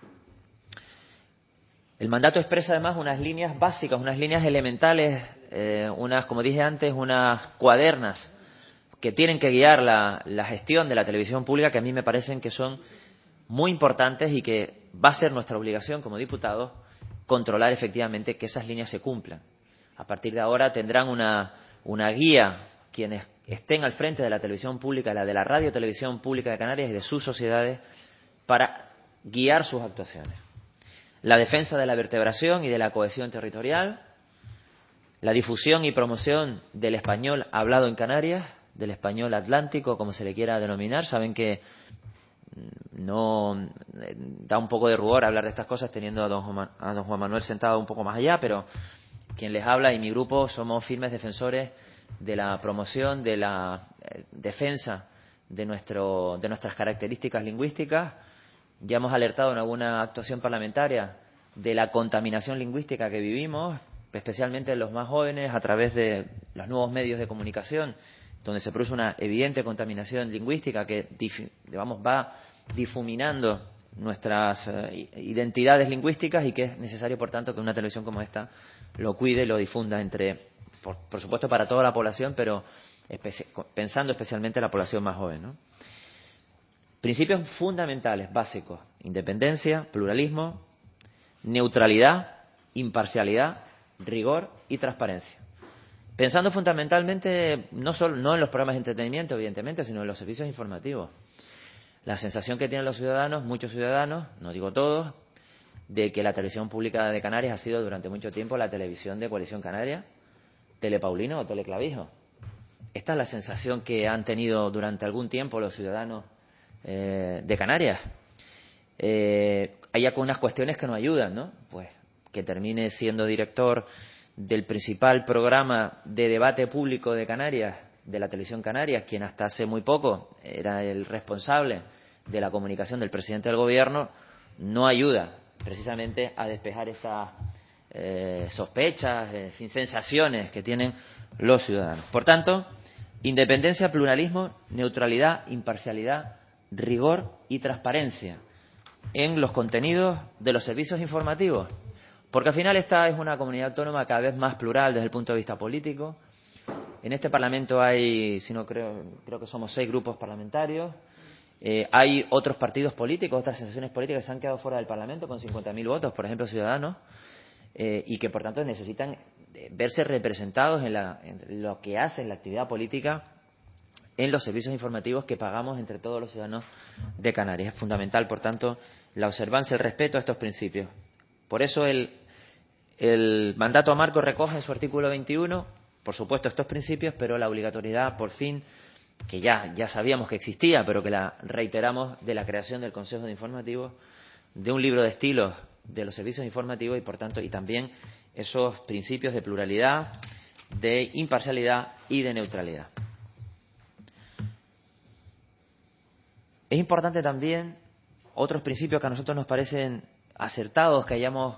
El mandato expresa además unas líneas básicas, unas líneas elementales, eh, unas, como dije antes, unas cuadernas que tienen que guiar la, la gestión de la televisión pública, que a mí me parecen que son muy importantes y que va a ser nuestra obligación como diputados controlar efectivamente que esas líneas se cumplan. A partir de ahora tendrán una, una guía quienes estén al frente de la televisión pública, la de la Radio Televisión Pública de Canarias y de sus sociedades, para guiar sus actuaciones. La defensa de la vertebración y de la cohesión territorial, la difusión y promoción del español hablado en Canarias, del español atlántico, como se le quiera denominar. Saben que no da un poco de rubor hablar de estas cosas teniendo a don Juan, a don Juan Manuel sentado un poco más allá, pero quien les habla y mi grupo somos firmes defensores de la promoción, de la defensa de, nuestro, de nuestras características lingüísticas. Ya hemos alertado en alguna actuación parlamentaria de la contaminación lingüística que vivimos, especialmente los más jóvenes, a través de los nuevos medios de comunicación, donde se produce una evidente contaminación lingüística que, digamos, va difuminando nuestras eh, identidades lingüísticas y que es necesario, por tanto, que una televisión como esta lo cuide y lo difunda entre, por, por supuesto, para toda la población, pero especi pensando especialmente en la población más joven, ¿no? Principios fundamentales, básicos: independencia, pluralismo, neutralidad, imparcialidad, rigor y transparencia. Pensando fundamentalmente no solo no en los programas de entretenimiento, evidentemente, sino en los servicios informativos. La sensación que tienen los ciudadanos, muchos ciudadanos, no digo todos, de que la televisión pública de Canarias ha sido durante mucho tiempo la televisión de Coalición Canaria, Telepaulino o Teleclavijo. Esta es la sensación que han tenido durante algún tiempo los ciudadanos eh, de Canarias. Eh, hay algunas cuestiones que nos ayudan, ¿no? Pues que termine siendo director del principal programa de debate público de Canarias, de la televisión Canarias, quien hasta hace muy poco era el responsable de la comunicación del presidente del gobierno, no ayuda precisamente a despejar estas eh, sospechas, eh, sensaciones que tienen los ciudadanos. Por tanto, independencia, pluralismo, neutralidad, imparcialidad, rigor y transparencia en los contenidos de los servicios informativos. Porque al final esta es una comunidad autónoma cada vez más plural desde el punto de vista político. En este Parlamento hay, si no creo, creo que somos seis grupos parlamentarios. Eh, hay otros partidos políticos, otras asociaciones políticas que se han quedado fuera del Parlamento con cincuenta mil votos, por ejemplo, Ciudadanos, eh, y que por tanto necesitan verse representados en, la, en lo que hacen la actividad política en los servicios informativos que pagamos entre todos los ciudadanos de Canarias. Es fundamental, por tanto, la observancia, el respeto a estos principios. Por eso el El mandato marco recoge en su artículo veintiuno, por supuesto, estos principios, pero la obligatoriedad, por fin, que ya, ya sabíamos que existía, pero que la reiteramos, de la creación del Consejo de Informativos, de un libro de estilos de los servicios informativos y, por tanto, y también esos principios de pluralidad, de imparcialidad y de neutralidad. Es importante también otros principios que a nosotros nos parecen acertados que hayamos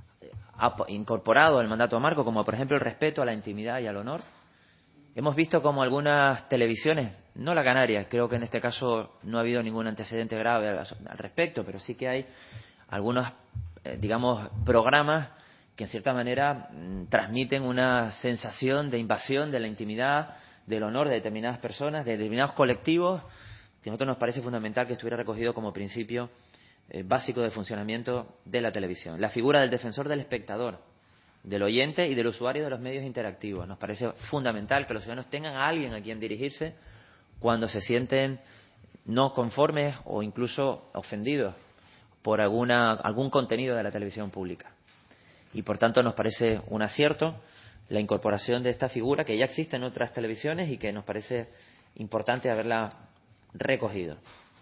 incorporado al mandato marco, como por ejemplo el respeto a la intimidad y al honor. Hemos visto como algunas televisiones, no la Canaria, creo que en este caso no ha habido ningún antecedente grave al, al respecto, pero sí que hay algunos, eh, digamos, programas que en cierta manera mm, transmiten una sensación de invasión de la intimidad, del honor de determinadas personas, de determinados colectivos, que a nosotros nos parece fundamental que estuviera recogido como principio eh, básico de funcionamiento de la televisión. La figura del defensor del espectador, del oyente y del usuario de los medios interactivos. Nos parece fundamental que los ciudadanos tengan a alguien a quien dirigirse cuando se sienten no conformes o incluso ofendidos por alguna, algún contenido de la televisión pública. Y por tanto nos parece un acierto la incorporación de esta figura que ya existe en otras televisiones y que nos parece importante haberla recogido.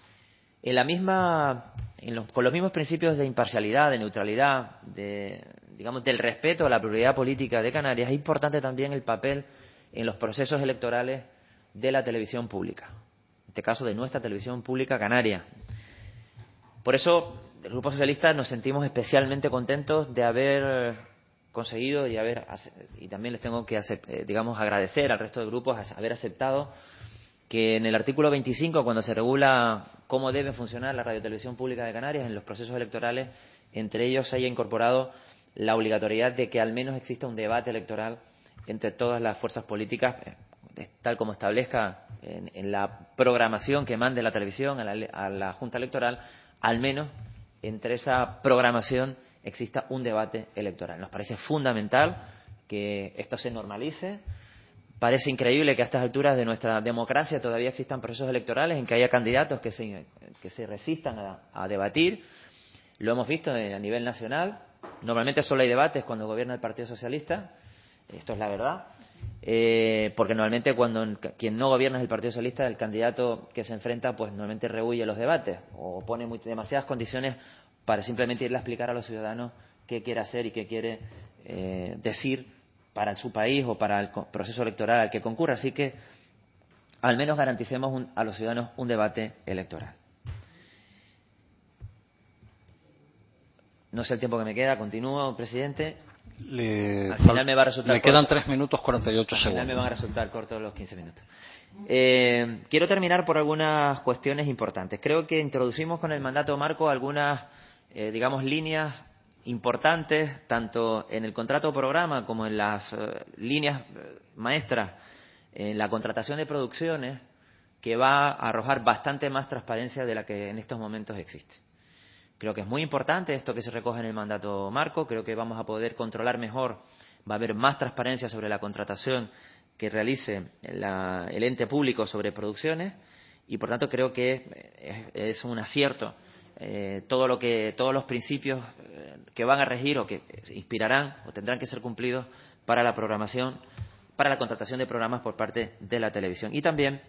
En la misma, en los, con los mismos principios de imparcialidad, de neutralidad, de, digamos, del respeto a la pluralidad política de Canarias, es importante también el papel en los procesos electorales de la televisión pública, en este caso de nuestra televisión pública canaria. Por eso, el Grupo Socialista nos sentimos especialmente contentos de haber conseguido y haber, y también les tengo que, digamos, agradecer al resto de grupos haber aceptado que en el artículo veinticinco, cuando se regula cómo debe funcionar la radiotelevisión pública de Canarias en los procesos electorales, entre ellos se haya incorporado la obligatoriedad de que al menos exista un debate electoral entre todas las fuerzas políticas, tal como establezca en, en la programación que mande la televisión a la, a la Junta Electoral, al menos entre esa programación exista un debate electoral. Nos parece fundamental que esto se normalice. Parece increíble que a estas alturas de nuestra democracia todavía existan procesos electorales en que haya candidatos que se, que se resistan a, a debatir. Lo hemos visto a nivel nacional. Normalmente solo hay debates cuando gobierna el Partido Socialista. Esto es la verdad. Eh, porque normalmente cuando quien no gobierna es el Partido Socialista, el candidato que se enfrenta pues normalmente rehúye los debates o pone muy, demasiadas condiciones para simplemente irle a explicar a los ciudadanos qué quiere hacer y qué quiere eh, decir para su país o para el proceso electoral al que concurra. Así que al menos garanticemos un, a los ciudadanos un debate electoral. No sé el tiempo que me queda. Continúo, presidente. Le, al final me va a resultar le quedan corto. tres minutos cuarenta y ocho al segundos. Al final me van a resultar cortos los quince minutos. Eh, quiero terminar por algunas cuestiones importantes. Creo que introducimos con el mandato marco algunas, eh, digamos, líneas importantes, tanto en el contrato programa como en las uh, líneas maestras, en la contratación de producciones, que va a arrojar bastante más transparencia de la que en estos momentos existe. Creo que es muy importante esto que se recoge en el mandato marco. Creo que vamos a poder controlar mejor, va a haber más transparencia sobre la contratación que realice la, el ente público sobre producciones y, por tanto, creo que es, es un acierto Eh, todo lo que todos los principios eh, que van a regir o que inspirarán o tendrán que ser cumplidos para la programación, para la contratación de programas por parte de la televisión y también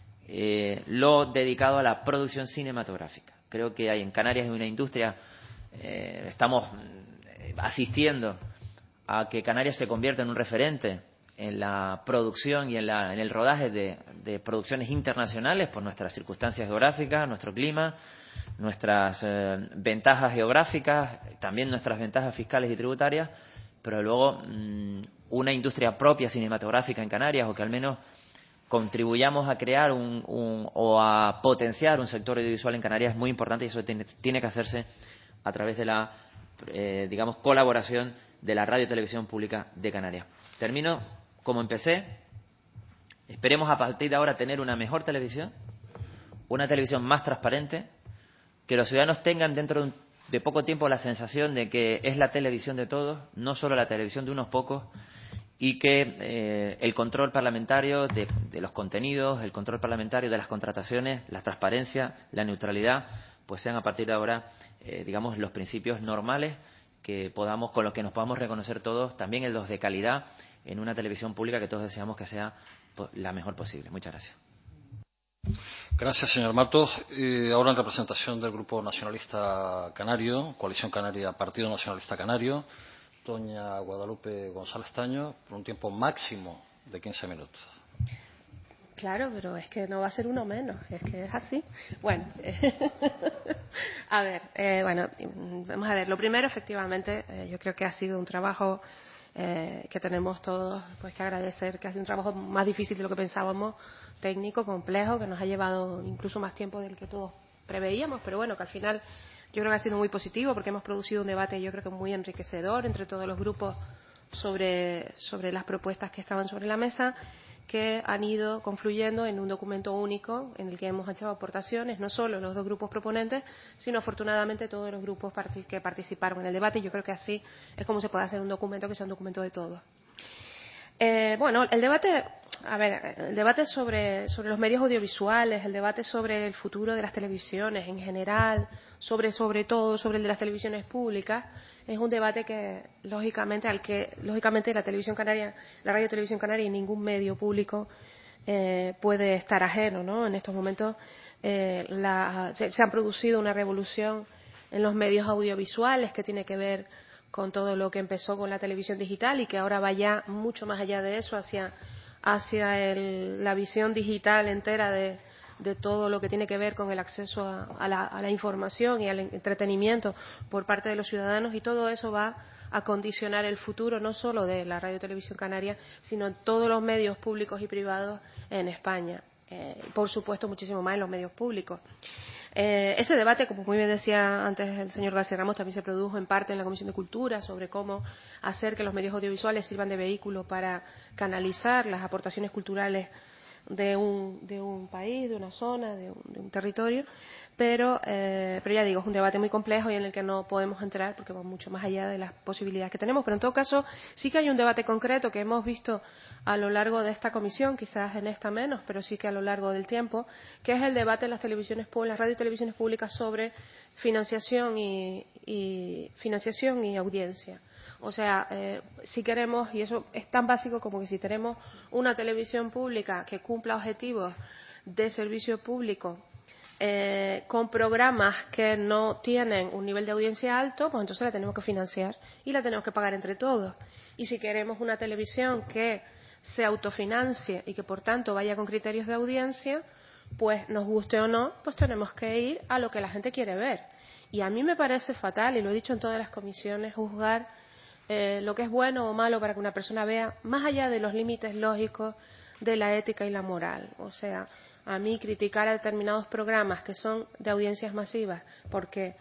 eh, lo dedicado a la producción cinematográfica. Creo que hay en Canarias una industria, eh, estamos asistiendo a que Canarias se convierta en un referente en la producción y en, la, en el rodaje de, de producciones internacionales por nuestras circunstancias geográficas, nuestro clima, nuestras eh, ventajas geográficas, también nuestras ventajas fiscales y tributarias, pero luego mmm, una industria propia cinematográfica en Canarias, o que al menos contribuyamos a crear un, un, o a potenciar un sector audiovisual en Canarias es muy importante y eso tiene, tiene que hacerse a través de la, eh, digamos, colaboración de la Radio y Televisión Pública de Canarias. Termino como empecé. Esperemos a partir de ahora tener una mejor televisión, una televisión más transparente, que los ciudadanos tengan dentro de, un, de poco tiempo la sensación de que es la televisión de todos, no solo la televisión de unos pocos, y que eh, el control parlamentario de, de los contenidos, el control parlamentario de las contrataciones, la transparencia, la neutralidad, pues sean a partir de ahora, eh, digamos, los principios normales que podamos, con los que nos podamos reconocer todos, también en los de calidad, en una televisión pública que todos deseamos que sea la mejor posible. Muchas gracias. Gracias, señor Matos. Eh, ahora en representación del Grupo Nacionalista Canario, Coalición Canaria, Partido Nacionalista Canario, doña Guadalupe González Taño, por un tiempo máximo de quince minutos. Claro, pero es que no va a ser uno menos, es que es así. Bueno, a ver, eh, bueno, vamos a ver. Lo primero, efectivamente, eh, yo creo que ha sido un trabajo eh, que tenemos todos pues que agradecer, que ha sido un trabajo más difícil de lo que pensábamos, técnico, complejo, que nos ha llevado incluso más tiempo del que todos preveíamos, pero bueno, que al final yo creo que ha sido muy positivo porque hemos producido un debate, yo creo que muy enriquecedor entre todos los grupos sobre, sobre las propuestas que estaban sobre la mesa, que han ido confluyendo en un documento único en el que hemos hecho aportaciones, no solo los dos grupos proponentes, sino afortunadamente todos los grupos que participaron en el debate. Y yo creo que así es como se puede hacer un documento que sea un documento de todos. Eh, bueno, el debate, a ver, el debate sobre, sobre los medios audiovisuales, el debate sobre el futuro de las televisiones en general, sobre, sobre todo sobre el de las televisiones públicas, es un debate que, lógicamente, al que, lógicamente, la televisión canaria, la radio televisión canaria y ningún medio público eh, puede estar ajeno, ¿no? En estos momentos eh, la, se, se han producido una revolución en los medios audiovisuales que tiene que ver con todo lo que empezó con la televisión digital y que ahora va ya mucho más allá de eso, hacia, hacia el, la visión digital entera de, de todo lo que tiene que ver con el acceso a, a, la, a la información y al entretenimiento por parte de los ciudadanos, y todo eso va a condicionar el futuro no solo de la Radio Televisión Canaria, sino en todos los medios públicos y privados en España. Eh, por supuesto, muchísimo más en los medios públicos. Eh, ese debate, como muy bien decía antes el señor García Ramos, también se produjo en parte en la Comisión de Cultura sobre cómo hacer que los medios audiovisuales sirvan de vehículo para canalizar las aportaciones culturales de un, de un país, de una zona, de un, de un territorio, pero, eh, pero ya digo, es un debate muy complejo y en el que no podemos entrar porque va mucho más allá de las posibilidades que tenemos, pero en todo caso sí que hay un debate concreto que hemos visto a lo largo de esta comisión, quizás en esta menos, pero sí que a lo largo del tiempo, que es el debate en las televisiones públicas, las radio y televisiones públicas sobre financiación y, y financiación y audiencia. O sea, eh, si queremos, y eso es tan básico como que si tenemos una televisión pública que cumpla objetivos de servicio público eh, con programas que no tienen un nivel de audiencia alto, pues entonces la tenemos que financiar y la tenemos que pagar entre todos. Y si queremos una televisión que se autofinancie y que por tanto vaya con criterios de audiencia, pues nos guste o no, pues tenemos que ir a lo que la gente quiere ver. Y a mí me parece fatal, y lo he dicho en todas las comisiones, juzgar eh, lo que es bueno o malo para que una persona vea más allá de los límites lógicos de la ética y la moral. O sea, a mí criticar a determinados programas que son de audiencias masivas porque,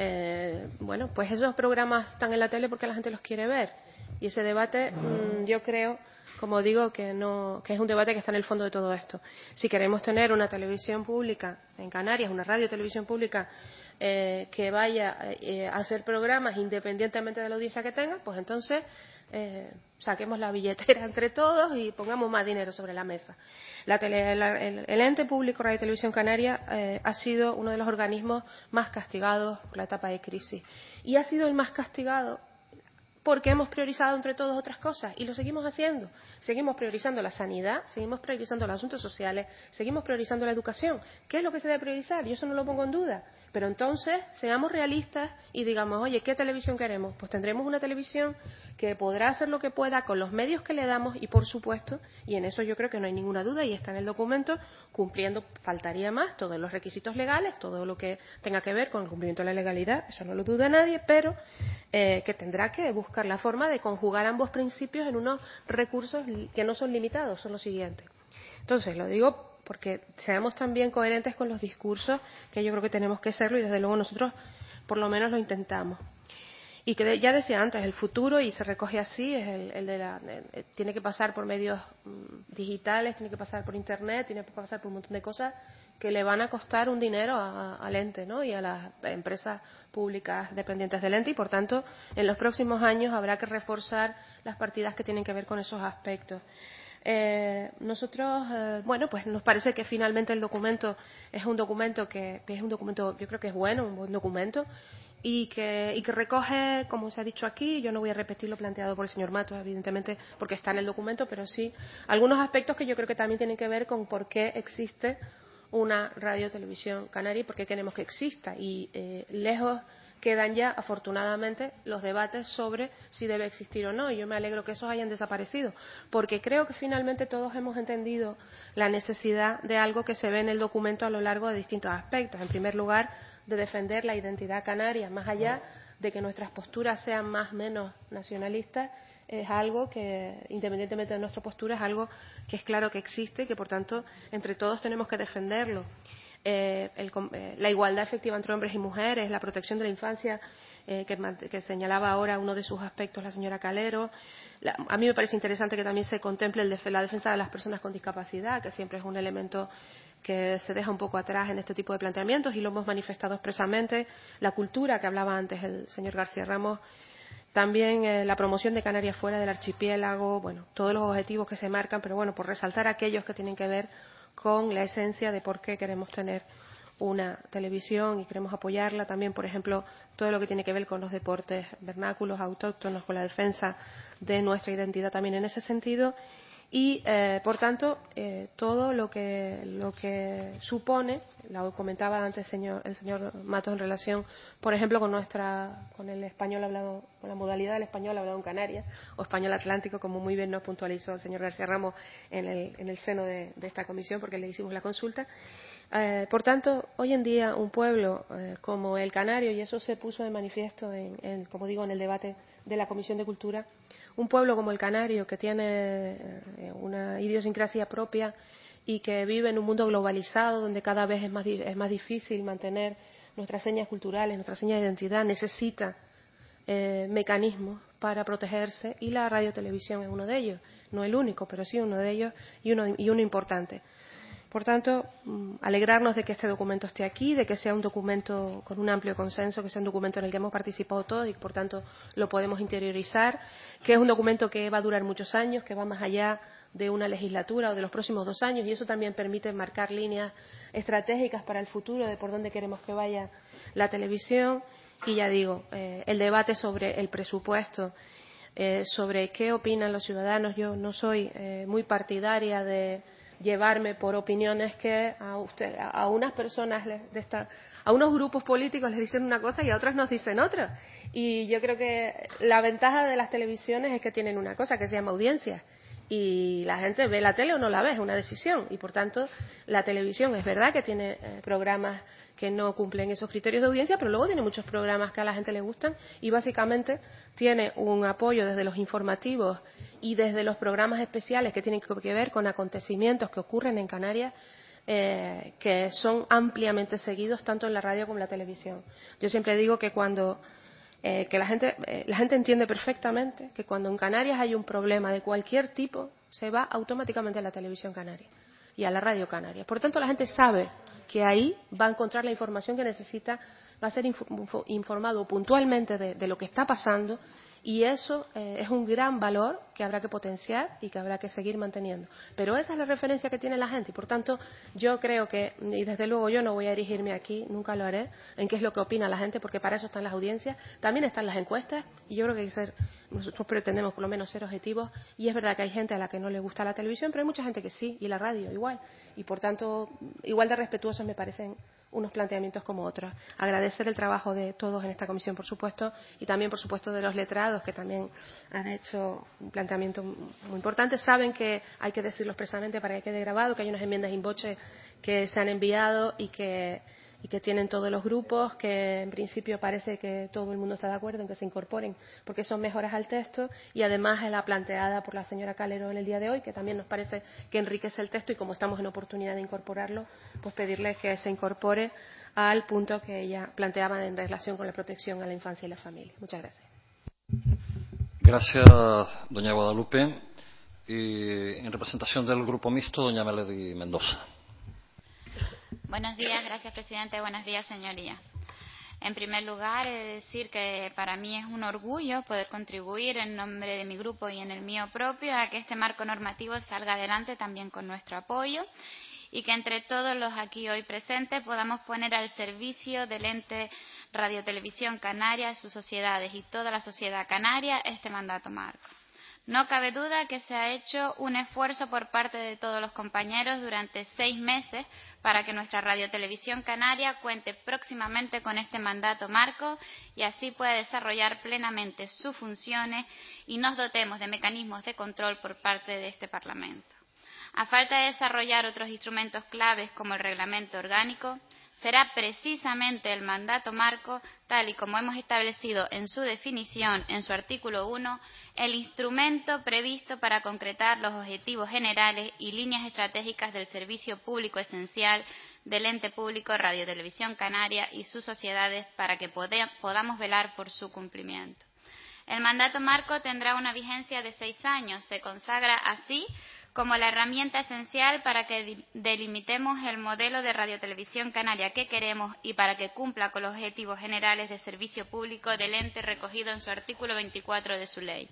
eh, bueno, pues esos programas están en la tele porque la gente los quiere ver. Y ese debate, mmm, yo creo, como digo, que, no, que es un debate que está en el fondo de todo esto. Si queremos tener una televisión pública en Canarias, una radio televisión pública eh, que vaya eh, a hacer programas independientemente de la audiencia que tenga, pues entonces eh, saquemos la billetera entre todos y pongamos más dinero sobre la mesa. La tele, la, el, el ente público Radio Televisión Canaria eh, ha sido uno de los organismos más castigados por la etapa de crisis. Y ha sido el más castigado porque hemos priorizado entre todos otras cosas y lo seguimos haciendo. Seguimos priorizando la sanidad, seguimos priorizando los asuntos sociales, seguimos priorizando la educación. ¿Qué es lo que se debe priorizar? Yo eso no lo pongo en duda. Pero entonces, seamos realistas y digamos, oye, ¿qué televisión queremos? Pues tendremos una televisión que podrá hacer lo que pueda con los medios que le damos y, por supuesto, y en eso yo creo que no hay ninguna duda y está en el documento, cumpliendo, faltaría más, todos los requisitos legales, todo lo que tenga que ver con el cumplimiento de la legalidad, eso no lo duda nadie, pero eh, que tendrá que buscar la forma de conjugar ambos principios en unos recursos que no son limitados, son los siguientes. Entonces, lo digo porque seamos también coherentes con los discursos, que yo creo que tenemos que serlo y desde luego nosotros por lo menos lo intentamos. Y que ya decía antes, el futuro, y se recoge así, es el, el de la, el, tiene que pasar por medios um, digitales, tiene que pasar por internet, tiene que pasar por un montón de cosas que le van a costar un dinero a, a, al ente, ¿no? Y a las empresas públicas dependientes del ente, y por tanto en los próximos años habrá que reforzar las partidas que tienen que ver con esos aspectos. Eh, nosotros, eh, bueno, pues nos parece que finalmente el documento es un documento que, que es un documento, yo creo que es bueno, un buen documento, y que, y que recoge, como se ha dicho aquí, yo no voy a repetir lo planteado por el señor Matos, evidentemente, porque está en el documento, pero sí algunos aspectos que yo creo que también tienen que ver con por qué existe una radio televisión canaria y por qué queremos que exista. Y eh, lejos quedan ya, afortunadamente, los debates sobre si debe existir o no. Y yo me alegro que esos hayan desaparecido, porque creo que finalmente todos hemos entendido la necesidad de algo que se ve en el documento a lo largo de distintos aspectos. En primer lugar, de defender la identidad canaria, más allá de que nuestras posturas sean más o menos nacionalistas, es algo que, independientemente de nuestra postura, es algo que es claro que existe y que, por tanto, entre todos tenemos que defenderlo. Eh, el, eh, la igualdad efectiva entre hombres y mujeres, la protección de la infancia, eh, que, que señalaba ahora uno de sus aspectos la señora Calero. La, a mí me parece interesante que también se contemple el de, la defensa de las personas con discapacidad, que siempre es un elemento que se deja un poco atrás en este tipo de planteamientos y lo hemos manifestado expresamente. La cultura, que hablaba antes el señor García Ramos, también eh, la promoción de Canarias fuera del archipiélago, bueno, todos los objetivos que se marcan, pero bueno, por resaltar aquellos que tienen que ver con la esencia de por qué queremos tener una televisión y queremos apoyarla. También, por ejemplo, todo lo que tiene que ver con los deportes vernáculos, autóctonos, con la defensa de nuestra identidad también en ese sentido. Y, eh, por tanto, eh, todo lo que, lo que supone, lo comentaba antes el señor, el señor Matos en relación, por ejemplo, con nuestra, con el español hablado, con la modalidad del español hablado en Canarias, o español atlántico, como muy bien nos puntualizó el señor García Ramos en el, en el seno de, de esta comisión, porque le hicimos la consulta. Eh, por tanto, hoy en día un pueblo eh, como el canario, y eso se puso de manifiesto, en, en, como digo, en el debate de la Comisión de Cultura, un pueblo como el canario, que tiene eh, una idiosincrasia propia y que vive en un mundo globalizado donde cada vez es más, es más difícil mantener nuestras señas culturales, nuestras señas de identidad, necesita eh, mecanismos para protegerse, y la radio-televisión es uno de ellos, no el único, pero sí uno de ellos y uno, y uno importante. Por tanto, alegrarnos de que este documento esté aquí, de que sea un documento con un amplio consenso, que sea un documento en el que hemos participado todos y que, por tanto, lo podemos interiorizar, que es un documento que va a durar muchos años, que va más allá de una legislatura o de los próximos dos años, y eso también permite marcar líneas estratégicas para el futuro de por dónde queremos que vaya la televisión. Y ya digo, eh, el debate sobre el presupuesto, eh, sobre qué opinan los ciudadanos. Yo no soy eh, muy partidaria de llevarme por opiniones que a usted, a unas personas de esta, a unos grupos políticos les dicen una cosa y a otras nos dicen otra. Y yo creo que la ventaja de las televisiones es que tienen una cosa que se llama audiencia. Y la gente ve la tele o no la ve, es una decisión. Y por tanto, la televisión es verdad que tiene eh, programas que no cumplen esos criterios de audiencia, pero luego tiene muchos programas que a la gente le gustan y básicamente tiene un apoyo desde los informativos y desde los programas especiales que tienen que ver con acontecimientos que ocurren en Canarias, eh, que son ampliamente seguidos tanto en la radio como en la televisión. Yo siempre digo que cuando eh, que la gente eh, la gente entiende perfectamente que cuando en Canarias hay un problema de cualquier tipo, se va automáticamente a la televisión canaria y a la radio canaria. Por tanto, la gente sabe que ahí va a encontrar la información que necesita, va a ser informado puntualmente de, de lo que está pasando, y eso eh, es un gran valor que habrá que potenciar y que habrá que seguir manteniendo. Pero esa es la referencia que tiene la gente y, por tanto, yo creo que, y desde luego yo no voy a erigirme aquí, nunca lo haré, en qué es lo que opina la gente, porque para eso están las audiencias, también están las encuestas, y yo creo que hay que ser, nosotros pretendemos por lo menos ser objetivos, y es verdad que hay gente a la que no le gusta la televisión, pero hay mucha gente que sí, y la radio igual, y por tanto, igual de respetuosos me parecen unos planteamientos como otros. Agradecer el trabajo de todos en esta comisión, por supuesto, y también, por supuesto, de los letrados, que también han hecho un planteamiento muy importante. Saben que hay que decirlo expresamente para que quede grabado, que hay unas enmiendas in voce que se han enviado y que, y que tienen todos los grupos, que en principio parece que todo el mundo está de acuerdo en que se incorporen, porque son mejoras al texto, y además es la planteada por la señora Calero en el día de hoy, que también nos parece que enriquece el texto, y como estamos en oportunidad de incorporarlo, pues pedirles que se incorpore al punto que ella planteaba en relación con la protección a la infancia y la familia. Muchas gracias. Gracias, doña Guadalupe. Y en representación del Grupo Mixto, doña Melody Mendoza. Buenos días, gracias, presidente. Buenos días, señorías. En primer lugar, he de decir que para mí es un orgullo poder contribuir en nombre de mi grupo y en el mío propio a que este marco normativo salga adelante también con nuestro apoyo, y que entre todos los aquí hoy presentes podamos poner al servicio del ente Radio Televisión Canaria, sus sociedades y toda la sociedad canaria este mandato marco. No cabe duda que se ha hecho un esfuerzo por parte de todos los compañeros durante seis meses para que nuestra Radiotelevisión Canaria cuente próximamente con este mandato marco y así pueda desarrollar plenamente sus funciones y nos dotemos de mecanismos de control por parte de este Parlamento. A falta de desarrollar otros instrumentos claves como el reglamento orgánico, será precisamente el mandato marco, tal y como hemos establecido en su definición en su artículo uno, el instrumento previsto para concretar los objetivos generales y líneas estratégicas del servicio público esencial del ente público Radiotelevisión Canaria y sus sociedades para que podamos velar por su cumplimiento. El mandato marco tendrá una vigencia de seis años. Se consagra así como la herramienta esencial para que delimitemos el modelo de radiotelevisión canaria que queremos y para que cumpla con los objetivos generales de servicio público del ente recogido en su artículo veinticuatro de su ley.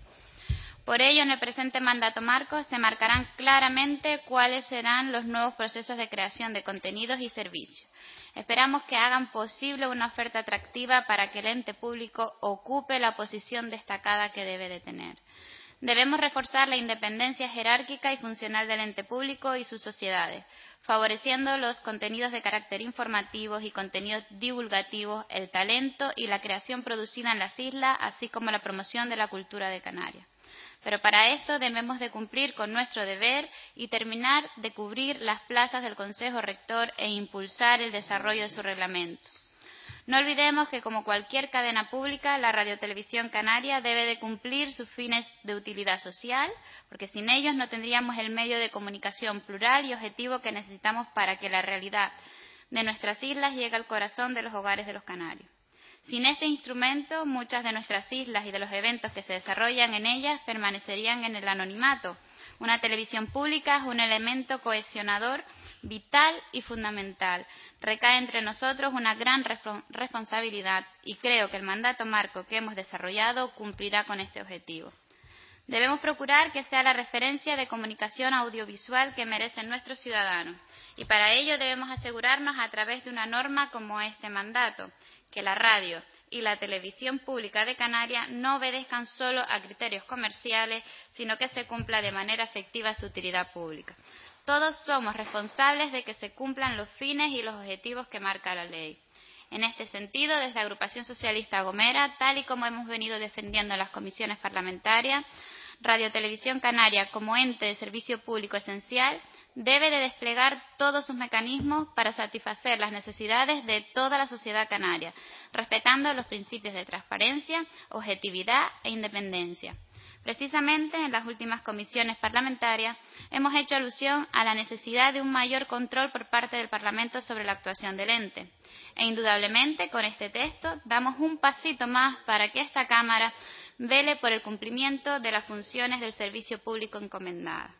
Por ello, en el presente mandato marco se marcarán claramente cuáles serán los nuevos procesos de creación de contenidos y servicios. Esperamos que hagan posible una oferta atractiva para que el ente público ocupe la posición destacada que debe de tener. Debemos reforzar la independencia jerárquica y funcional del ente público y sus sociedades, favoreciendo los contenidos de carácter informativos y contenidos divulgativos, el talento y la creación producida en las islas, así como la promoción de la cultura de Canarias. Pero para esto debemos de cumplir con nuestro deber y terminar de cubrir las plazas del Consejo Rector e impulsar el desarrollo de su reglamento. No olvidemos que, como cualquier cadena pública, la Radiotelevisión Canaria debe de cumplir sus fines de utilidad social, porque sin ellos no tendríamos el medio de comunicación plural y objetivo que necesitamos para que la realidad de nuestras islas llegue al corazón de los hogares de los canarios. Sin este instrumento, muchas de nuestras islas y de los eventos que se desarrollan en ellas permanecerían en el anonimato. Una televisión pública es un elemento cohesionador vital y fundamental. Recae entre nosotros una gran responsabilidad y creo que el mandato marco que hemos desarrollado cumplirá con este objetivo. Debemos procurar que sea la referencia de comunicación audiovisual que merecen nuestros ciudadanos y para ello debemos asegurarnos a través de una norma como este mandato, que la radio y la televisión pública de Canarias no obedezcan solo a criterios comerciales, sino que se cumpla de manera efectiva su utilidad pública. Todos somos responsables de que se cumplan los fines y los objetivos que marca la ley. En este sentido, desde la Agrupación Socialista Gomera, tal y como hemos venido defendiendo en las comisiones parlamentarias, Radiotelevisión Canaria, como ente de servicio público esencial, debe de desplegar todos sus mecanismos para satisfacer las necesidades de toda la sociedad canaria, respetando los principios de transparencia, objetividad e independencia. Precisamente en las últimas comisiones parlamentarias hemos hecho alusión a la necesidad de un mayor control por parte del Parlamento sobre la actuación del ente. E indudablemente con este texto damos un pasito más para que esta Cámara vele por el cumplimiento de las funciones del servicio público encomendada.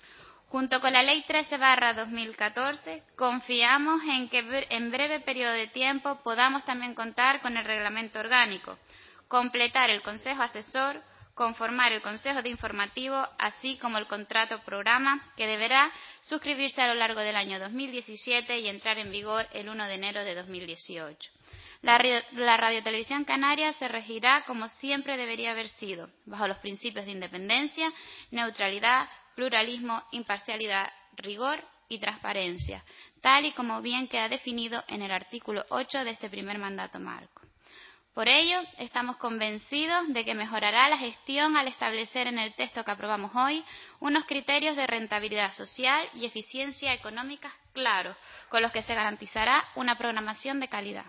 Junto con la Ley trece barra dos mil catorce, confiamos en que en breve periodo de tiempo podamos también contar con el reglamento orgánico, completar el Consejo Asesor, conformar el Consejo de Informativo, así como el contrato programa, que deberá suscribirse a lo largo del año dos mil diecisiete y entrar en vigor el uno de enero de dos mil dieciocho. La, la Radiotelevisión Canaria se regirá como siempre debería haber sido, bajo los principios de independencia, neutralidad, pluralismo, imparcialidad, rigor y transparencia, tal y como bien queda definido en el artículo ocho de este primer mandato marco. Por ello, estamos convencidos de que mejorará la gestión al establecer en el texto que aprobamos hoy unos criterios de rentabilidad social y eficiencia económica claros, con los que se garantizará una programación de calidad.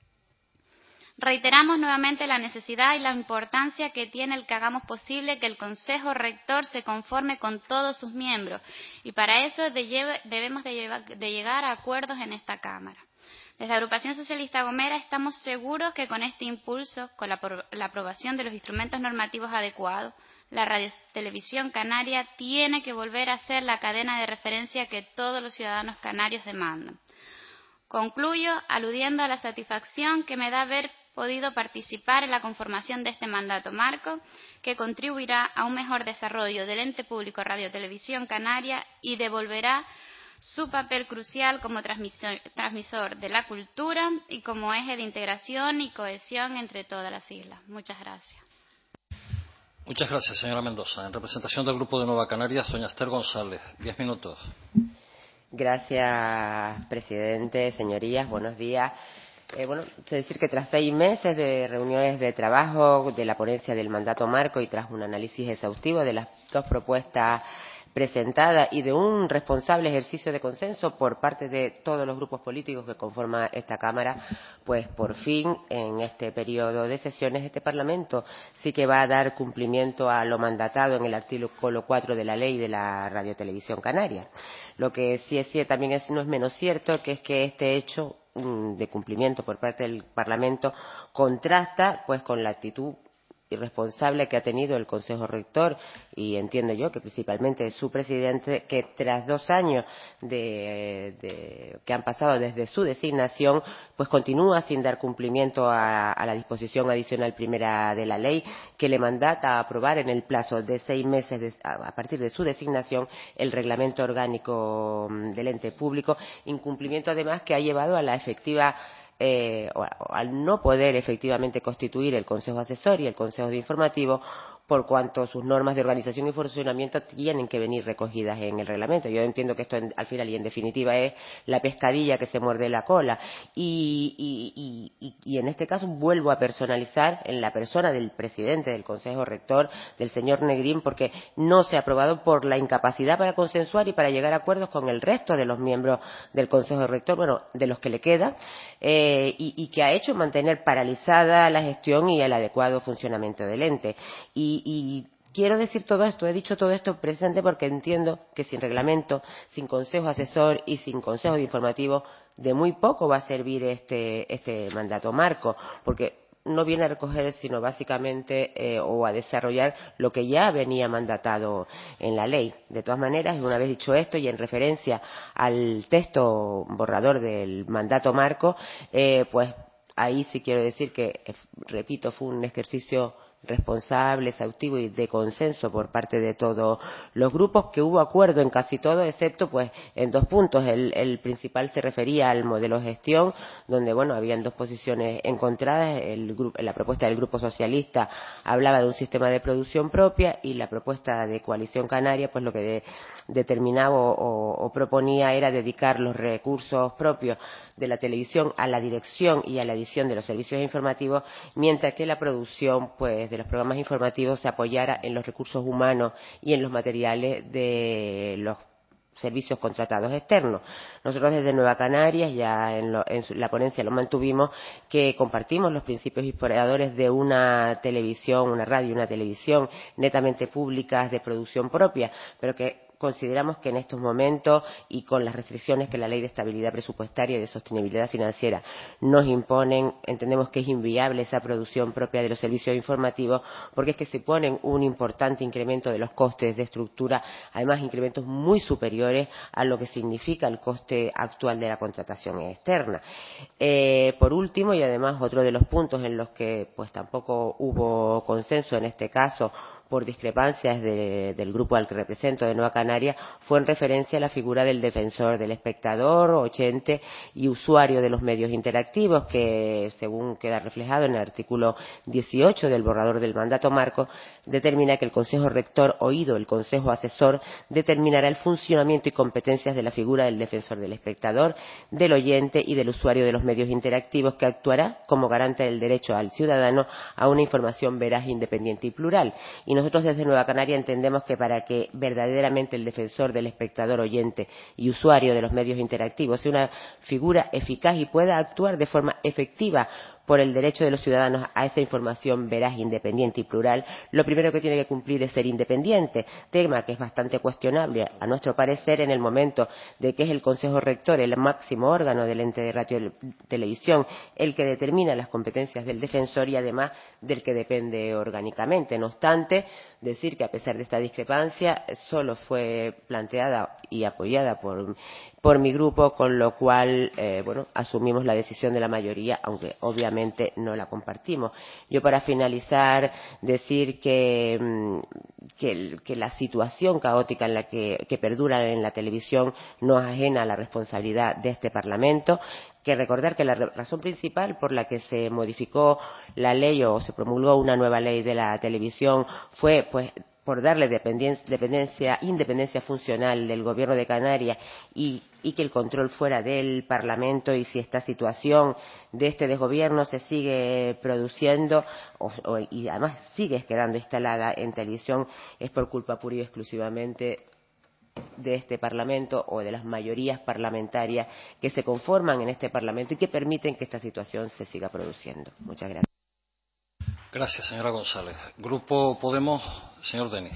Reiteramos nuevamente la necesidad y la importancia que tiene el que hagamos posible que el Consejo Rector se conforme con todos sus miembros y para eso debemos de llegar a acuerdos en esta Cámara. Desde la Agrupación Socialista Gomera estamos seguros que con este impulso, con la, la aprobación de los instrumentos normativos adecuados, la Radiotelevisión Canaria tiene que volver a ser la cadena de referencia que todos los ciudadanos canarios demandan. Concluyo aludiendo a la satisfacción que me da haber podido participar en la conformación de este mandato marco, que contribuirá a un mejor desarrollo del ente público Radiotelevisión Canaria y devolverá su papel crucial como transmisor, transmisor de la cultura y como eje de integración y cohesión entre todas las islas. Muchas gracias. Muchas gracias, señora Mendoza. En representación del Grupo de Nueva Canarias, doña Esther González. Diez minutos. Gracias, presidente, señorías. Buenos días. Eh, bueno, decir que tras seis meses de reuniones de trabajo de la ponencia del mandato marco y tras un análisis exhaustivo de las dos propuestas presentadas y de un responsable ejercicio de consenso por parte de todos los grupos políticos que conforman esta Cámara, pues por fin en este periodo de sesiones este Parlamento sí que va a dar cumplimiento a lo mandatado en el artículo cuatro de la Ley de la Radiotelevisión Canaria. Lo que sí es cierto, también es, no es menos cierto, que es que este hecho de cumplimiento por parte del Parlamento contrasta pues con la actitud irresponsable que ha tenido el Consejo Rector y entiendo yo que principalmente su presidente, que tras dos años de, de, que han pasado desde su designación, pues continúa sin dar cumplimiento a, a la disposición adicional primera de la ley que le mandata a aprobar en el plazo de seis meses de, a, a partir de su designación el reglamento orgánico del ente público, incumplimiento además que ha llevado a la efectiva Eh, o, o al no poder efectivamente constituir el Consejo Asesor y el Consejo de Informativo, por cuanto sus normas de organización y funcionamiento tienen que venir recogidas en el reglamento. Yo entiendo que esto en, al final y en definitiva es la pescadilla que se muerde la cola y, y, y, y en este caso vuelvo a personalizar en la persona del presidente del Consejo Rector, del señor Negrín, porque no se ha aprobado por la incapacidad para consensuar y para llegar a acuerdos con el resto de los miembros del Consejo Rector, bueno, de los que le quedan, eh, y, y que ha hecho mantener paralizada la gestión y el adecuado funcionamiento del ente. Y, y quiero decir todo esto, he dicho todo esto presente porque entiendo que sin reglamento, sin consejo asesor y sin consejo de informativo, de muy poco va a servir este, este mandato marco, porque no viene a recoger sino básicamente eh, o a desarrollar lo que ya venía mandatado en la ley. De todas maneras, una vez dicho esto y en referencia al texto borrador del mandato marco, eh, pues ahí sí quiero decir que, repito, fue un ejercicio responsable, exhaustivo y de consenso por parte de todos los grupos, que hubo acuerdo en casi todo, excepto pues en dos puntos. El, el principal se refería al modelo de gestión, donde bueno habían dos posiciones encontradas. El grupo, la propuesta del Grupo Socialista hablaba de un sistema de producción propia y la propuesta de Coalición Canaria pues lo que de, determinaba o, o, o proponía era dedicar los recursos propios de la televisión a la dirección y a la edición de los servicios informativos, mientras que la producción pues de los programas informativos se apoyara en los recursos humanos y en los materiales de los servicios contratados externos. Nosotros desde Nueva Canarias ya en, lo, en la ponencia lo mantuvimos, que compartimos los principios inspiradores de una televisión, una radio y una televisión netamente públicas de producción propia, pero que consideramos que en estos momentos y con las restricciones que la Ley de Estabilidad Presupuestaria y de Sostenibilidad Financiera nos imponen, entendemos que es inviable esa producción propia de los servicios informativos, porque es que se ponen un importante incremento de los costes de estructura, además incrementos muy superiores a lo que significa el coste actual de la contratación externa. Eh, por último, y además otro de los puntos en los que pues tampoco hubo consenso en este caso, por discrepancias de, del grupo al que represento de Nueva Canarias, fue en referencia a la figura del defensor del espectador, oyente y usuario de los medios interactivos, que según queda reflejado en el artículo dieciocho del borrador del mandato marco, determina que el Consejo Rector, oído el Consejo Asesor, determinará el funcionamiento y competencias de la figura del defensor del espectador, del oyente y del usuario de los medios interactivos, que actuará como garante del derecho al ciudadano a una información veraz, independiente y plural. Y nosotros desde Nueva Canaria entendemos que para que verdaderamente el defensor del espectador, oyente y usuario de los medios interactivos sea una figura eficaz y pueda actuar de forma efectiva por el derecho de los ciudadanos a esa información veraz, independiente y plural, lo primero que tiene que cumplir es ser independiente, tema que es bastante cuestionable a nuestro parecer en el momento de que es el Consejo Rector, el máximo órgano del ente de radio y televisión, el que determina las competencias del defensor y además del que depende orgánicamente. No obstante, decir que a pesar de esta discrepancia solo fue planteada y apoyada por por mi grupo, con lo cual eh, bueno, asumimos la decisión de la mayoría, aunque obviamente no la compartimos. Yo, para finalizar, decir que, que, que la situación caótica en la que, que perdura en la televisión no es ajena a la responsabilidad de este Parlamento, que recordar que la razón principal por la que se modificó la ley o se promulgó una nueva ley de la televisión fue pues por darle dependencia, dependencia, independencia funcional del Gobierno de Canarias y, y que el control fuera del Parlamento, y si esta situación de este desgobierno se sigue produciendo o, o, y además sigue quedando instalada en televisión, es por culpa pura y exclusivamente de este Parlamento o de las mayorías parlamentarias que se conforman en este Parlamento y que permiten que esta situación se siga produciendo. Muchas gracias. Gracias, señora González. Grupo Podemos, señor Denis.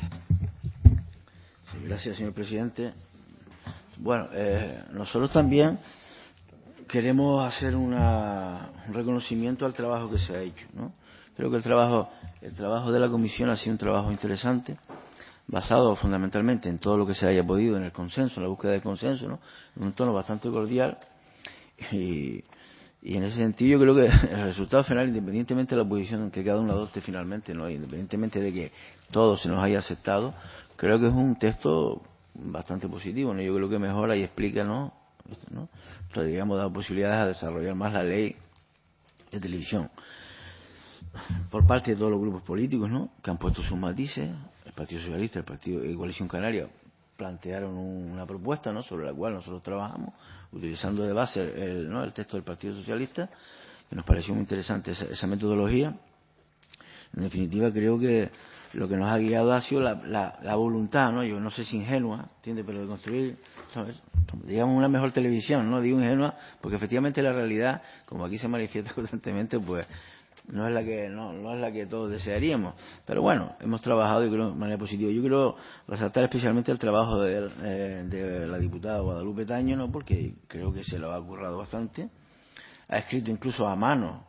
Sí, gracias, señor presidente. Bueno, eh, nosotros también queremos hacer una, un reconocimiento al trabajo que se ha hecho, ¿no? Creo que el trabajo, el trabajo de la comisión ha sido un trabajo interesante, basado fundamentalmente en todo lo que se haya podido, en el consenso, en la búsqueda del consenso, ¿no? En un tono bastante cordial. Y, y en ese sentido yo creo que el resultado final, independientemente de la posición que cada uno adopte finalmente, ¿no? Independientemente de que todo se nos haya aceptado, creo que es un texto bastante positivo, ¿no? Yo creo que mejora y explica, ¿no? Esto, ¿no? Entonces, digamos, da posibilidades a desarrollar más la ley de televisión por parte de todos los grupos políticos, ¿no? Que han puesto sus matices. El Partido Socialista, el Partido de Coalición Canaria plantearon una propuesta, ¿no? Sobre la cual nosotros trabajamos, utilizando de base el, ¿no? el texto del Partido Socialista, que nos pareció muy interesante esa, esa metodología. En definitiva, creo que lo que nos ha guiado ha sido la, la, la voluntad, ¿no? Yo no sé si ingenua, ¿entiendes? Pero de construir, ¿sabes? Digamos, una mejor televisión, ¿no? Digo ingenua porque efectivamente la realidad, como aquí se manifiesta constantemente, pues no es la que no, no es la que todos desearíamos, pero bueno, hemos trabajado yo creo de manera positiva. Yo quiero resaltar especialmente el trabajo de, eh, de la diputada Guadalupe Taño, ¿no? Porque creo que se lo ha currado bastante, ha escrito incluso a mano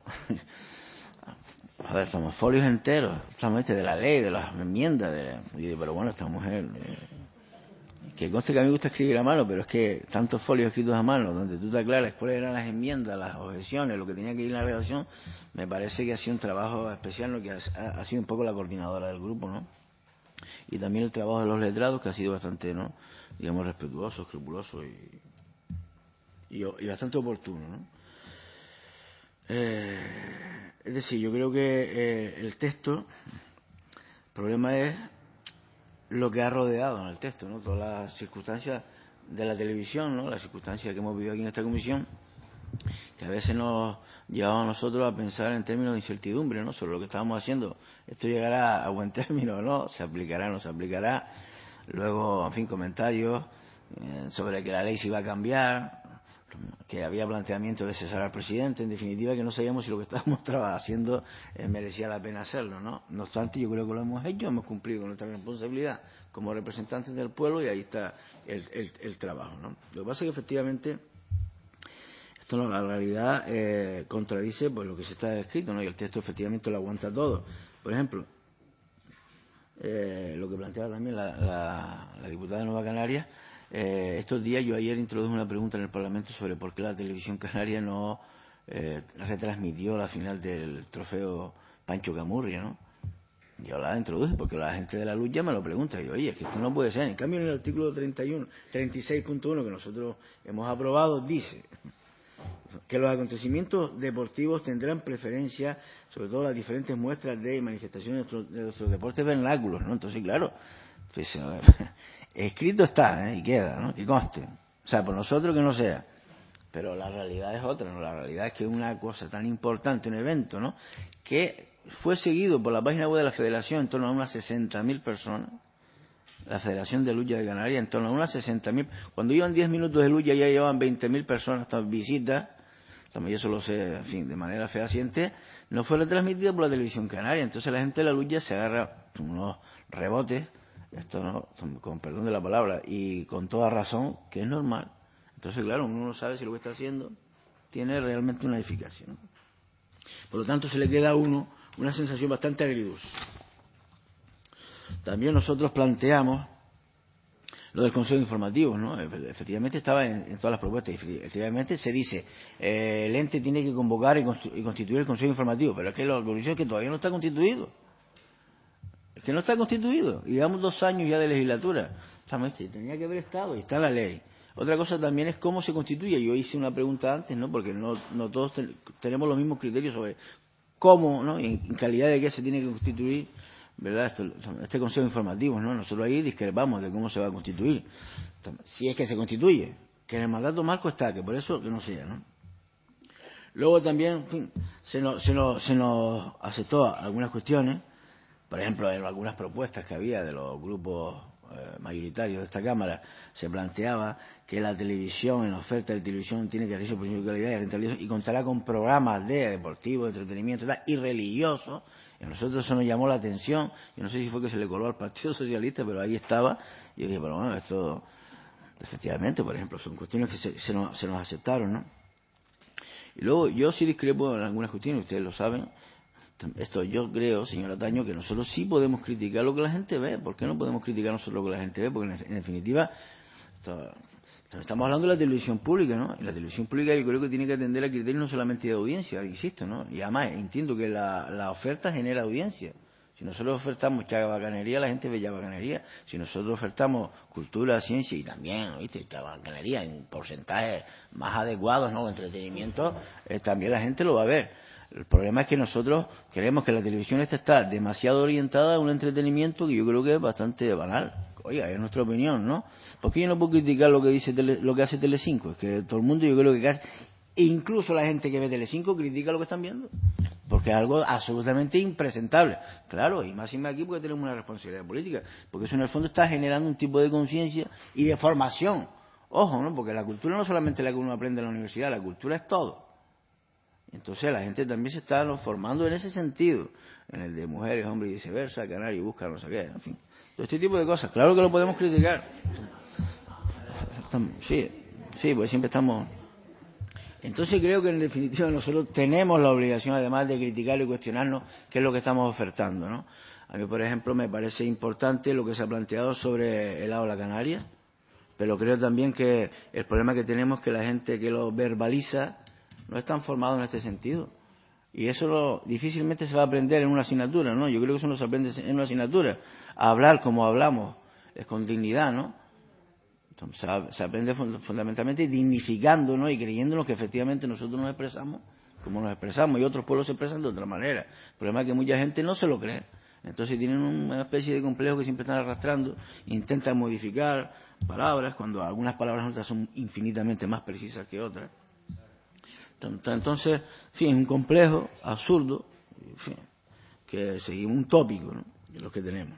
a ver, estamos folios enteros justamente de la ley, de las enmiendas de, y de, pero bueno, esta mujer eh, que conste que a mí me gusta escribir a mano, pero es que tantos folios escritos a mano donde tú te aclaras cuáles eran las enmiendas, las objeciones, lo que tenía que ir en la redacción, me parece que ha sido un trabajo especial, ¿no? Que ha, ha sido un poco la coordinadora del grupo, ¿no? Y también el trabajo de los letrados, que ha sido bastante, ¿no? Digamos, respetuoso, escrupuloso y, y, y bastante oportuno, ¿no? Eh, es decir, yo creo que eh, el texto, el problema es lo que ha rodeado en el texto, ¿no? Todas las circunstancias de la televisión, ¿no? Las circunstancias que hemos vivido aquí en esta comisión, que a veces nos llevaban a nosotros a pensar en términos de incertidumbre, ¿no? Sobre lo que estábamos haciendo. Esto llegará a buen término, ¿no? Se aplicará, no se aplicará. Luego, en fin, comentarios eh, sobre que la ley se iba a cambiar, que había planteamiento de cesar al presidente, en definitiva que no sabíamos si lo que estábamos haciendo eh, merecía la pena hacerlo, ¿no? No obstante, yo creo que lo hemos hecho, hemos cumplido con nuestra responsabilidad como representantes del pueblo y ahí está el, el, el trabajo, ¿no? Lo que pasa es que efectivamente esto no, la realidad eh, contradice pues lo que se está escrito, ¿no? Y el texto efectivamente lo aguanta todo. Por ejemplo, eh, lo que planteaba también la, la, la diputada de Nueva Canarias. Eh, estos días yo ayer introduje una pregunta en el Parlamento sobre por qué la televisión canaria no eh, retransmitió la final del trofeo Pancho Camurria, ¿no? Yo la introduje porque la gente de la luz ya me lo pregunta y yo, oye, es que esto no puede ser. En cambio, en el artículo treinta y uno, treinta y seis punto uno que nosotros hemos aprobado dice que los acontecimientos deportivos tendrán preferencia sobre todo las diferentes muestras de manifestaciones de nuestros, de nuestros deportes vernáculos, ¿no? Entonces, claro, pues, a ver, escrito está, ¿eh? Y queda, ¿no? Que conste. O sea, por nosotros que no sea. Pero la realidad es otra, ¿no? La realidad es que una cosa tan importante, un evento, ¿no? Que fue seguido por la página web de la Federación en torno a unas sesenta mil personas. La Federación de Lucha de Canarias en torno a unas sesenta mil. Cuando iban diez minutos de lucha ya llevaban veinte mil personas, estas visitas. También eso lo sé, en fin, de manera fehaciente. No fue retransmitido por la televisión canaria. Entonces la gente de la lucha se agarra unos rebotes. Esto no, con perdón de la palabra, y con toda razón, que es normal. Entonces, claro, uno no sabe si lo que está haciendo tiene realmente una eficacia, ¿no? Por lo tanto, se le queda a uno una sensación bastante agridulce. También nosotros planteamos lo del Consejo Informativo, ¿no? Efectivamente estaba en, en todas las propuestas. Efectivamente se dice, eh, el ente tiene que convocar y, constitu- y constituir el Consejo Informativo, pero es que la conclusión es que todavía no está constituido. Es que no está constituido. Y llevamos dos años ya de legislatura. Estamos, tenía que haber estado y está en la ley. Otra cosa también es cómo se constituye. Yo hice una pregunta antes, ¿no? Porque no, no todos te, tenemos los mismos criterios sobre cómo, ¿no? En, en calidad de qué se tiene que constituir, ¿verdad? Esto, este Consejo Informativo, ¿no? Nosotros ahí discrepamos de cómo se va a constituir. Si es que se constituye, que en el mandato marco está, que por eso que no sea, ¿no? Luego también, en fin, se nos, se nos, se nos aceptó algunas cuestiones, por ejemplo, en algunas propuestas que había de los grupos eh, mayoritarios de esta Cámara, se planteaba que la televisión, en la oferta de televisión, tiene que realizar por su calidad y rentabilidad y contará con programas de deportivo, de entretenimiento tal, y religiosos. Y a nosotros eso nos llamó la atención. Yo no sé si fue que se le coló al Partido Socialista, pero ahí estaba. Y yo dije, pero bueno, esto, efectivamente, por ejemplo, son cuestiones que se, se, nos, se nos aceptaron, ¿no? Y luego, yo sí discrepo en algunas cuestiones, ustedes lo saben. Esto yo creo, señora Taño, que nosotros sí podemos criticar lo que la gente ve. ¿Por qué no podemos criticar nosotros lo que la gente ve? Porque en, en definitiva, esto, estamos hablando de la televisión pública, ¿no? Y la televisión pública yo creo que tiene que atender a criterios no solamente de audiencia, insisto, ¿no? Y además entiendo que la, la oferta genera audiencia. Si nosotros ofertamos chabacanería, la gente ve chabacanería. Si nosotros ofertamos cultura, ciencia y también, ¿viste? Chabacanería en porcentajes más adecuados, ¿no? Entretenimiento, eh, también la gente lo va a ver. El problema es que nosotros creemos que la televisión esta está demasiado orientada a un entretenimiento que yo creo que es bastante banal. Oiga, es nuestra opinión, ¿no? Porque yo no puedo criticar lo que dice tele, lo que hace Telecinco. Es que todo el mundo, yo creo que casi, incluso la gente que ve Telecinco critica lo que están viendo. Porque es algo absolutamente impresentable. Claro, y más y más aquí porque tenemos una responsabilidad política. Porque eso en el fondo está generando un tipo de conciencia y de formación. Ojo, ¿no? Porque la cultura no solamente la que uno aprende en la universidad, la cultura es todo. Entonces la gente también se está formando en ese sentido, en el de mujeres, hombres y viceversa, canario, busca, no sé qué, en fin. Todo este tipo de cosas, claro que lo podemos criticar. Sí, sí, porque siempre estamos... Entonces creo que en definitiva nosotros tenemos la obligación además de criticar y cuestionarnos qué es lo que estamos ofertando, ¿no? A mí, por ejemplo, me parece importante lo que se ha planteado sobre el aula canaria, pero creo también que el problema que tenemos es que la gente que lo verbaliza no están formados en este sentido. Y eso lo, difícilmente se va a aprender en una asignatura, ¿no? Yo creo que eso no se aprende en una asignatura. A hablar como hablamos, es con dignidad, ¿no? Entonces, se, se aprende fundamentalmente dignificando, ¿no? Y creyéndonos que efectivamente nosotros nos expresamos como nos expresamos y otros pueblos se expresan de otra manera. El problema es que mucha gente no se lo cree. Entonces tienen una especie de complejo que siempre están arrastrando, intentan modificar palabras cuando algunas palabras nuestras son infinitamente más precisas que otras. Entonces, en fin, un complejo absurdo, en fin, que seguimos un tópico, ¿no? De los que tenemos.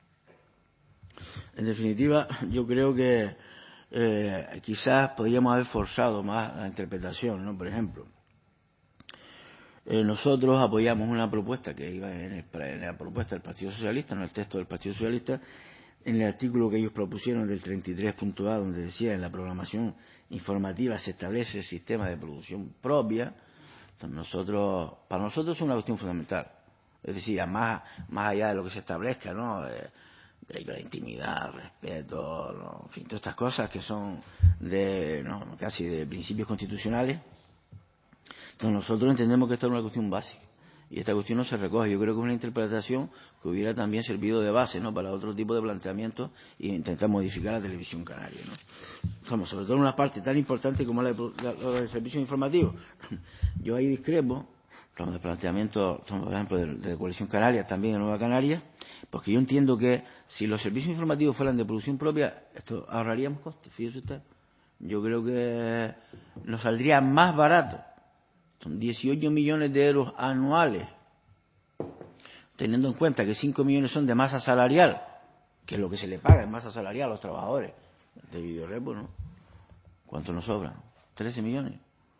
En definitiva, yo creo que eh, quizás podríamos haber forzado más la interpretación, ¿no? Por ejemplo, eh, nosotros apoyamos una propuesta que iba en, el, en la propuesta del Partido Socialista, en el texto del Partido Socialista, en el artículo que ellos propusieron del treinta y tres punto A, donde decía en la programación informativa se establece el sistema de producción propia. Entonces nosotros, para nosotros es una cuestión fundamental. Es decir, más, más allá de lo que se establezca, ¿no? De, de la intimidad, respeto, ¿no? En fin, todas estas cosas que son de, ¿no? Casi de principios constitucionales. Entonces nosotros entendemos que esta es una cuestión básica. Y esta cuestión no se recoge. Yo creo que es una interpretación que hubiera también servido de base, ¿no? Para otro tipo de planteamientos e intentar modificar la televisión canaria, ¿no? Estamos sobre todo en una parte tan importante como la del servicio informativo. Yo ahí discrepo, estamos de planteamiento, estamos, por ejemplo, de, de Coalición Canaria, también de Nueva Canaria, porque yo entiendo que si los servicios informativos fueran de producción propia, esto ahorraríamos costes, fíjese usted. Yo creo que nos saldría más barato. Son dieciocho millones de euros anuales, teniendo en cuenta que cinco millones son de masa salarial, que es lo que se le paga en masa salarial a los trabajadores de Videorepo, ¿no? ¿Cuánto nos sobra? trece millones.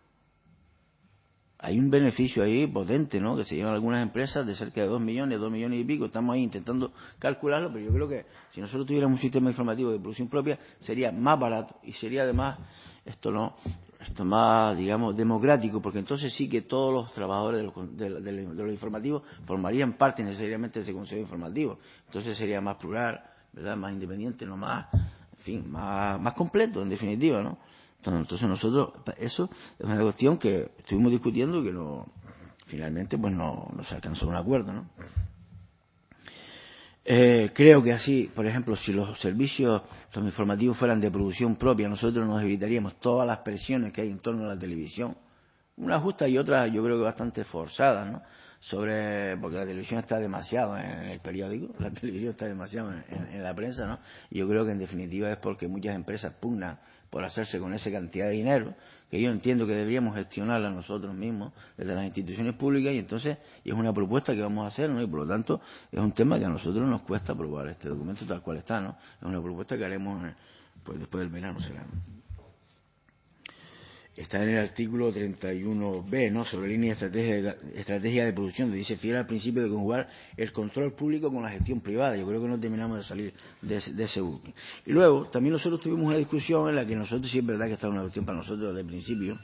Hay un beneficio ahí potente, ¿no? Que se llevan algunas empresas de cerca de dos millones, dos millones y pico. Estamos ahí intentando calcularlo, pero yo creo que si nosotros tuviéramos un sistema informativo de producción propia, sería más barato y sería además, esto no, esto más, digamos, democrático, porque entonces sí que todos los trabajadores de los, de, de, de los informativos formarían parte necesariamente de ese consejo informativo. Entonces sería más plural, ¿verdad? Más independiente, no más, en fin, más, más completo, en definitiva, ¿no? Entonces nosotros, eso es una cuestión que estuvimos discutiendo y que no, finalmente pues no, no se alcanzó un acuerdo, ¿no? Eh, creo que así, por ejemplo, si los servicios los informativos fueran de producción propia, nosotros nos evitaríamos todas las presiones que hay en torno a la televisión, unas justas y otras yo creo que bastante forzadas, ¿no? Sobre, porque la televisión está demasiado en el periódico, la televisión está demasiado en, en, en la prensa, ¿no? Y yo creo que en definitiva es porque muchas empresas pugnan por hacerse con esa cantidad de dinero, que yo entiendo que deberíamos gestionarla nosotros mismos desde las instituciones públicas, y entonces y es una propuesta que vamos a hacer, ¿no? Y por lo tanto es un tema que a nosotros nos cuesta aprobar este documento tal cual está, ¿no? Es una propuesta que haremos pues después del verano será. Está en el artículo treinta y uno be, ¿no? Sobre línea de estrategia, de estrategia de producción, donde dice fiel al principio de conjugar el control público con la gestión privada. Yo creo que no terminamos de salir de ese, de ese bucle. Y luego, también nosotros tuvimos una discusión en la que nosotros, sí es verdad que está una cuestión para nosotros desde el principio.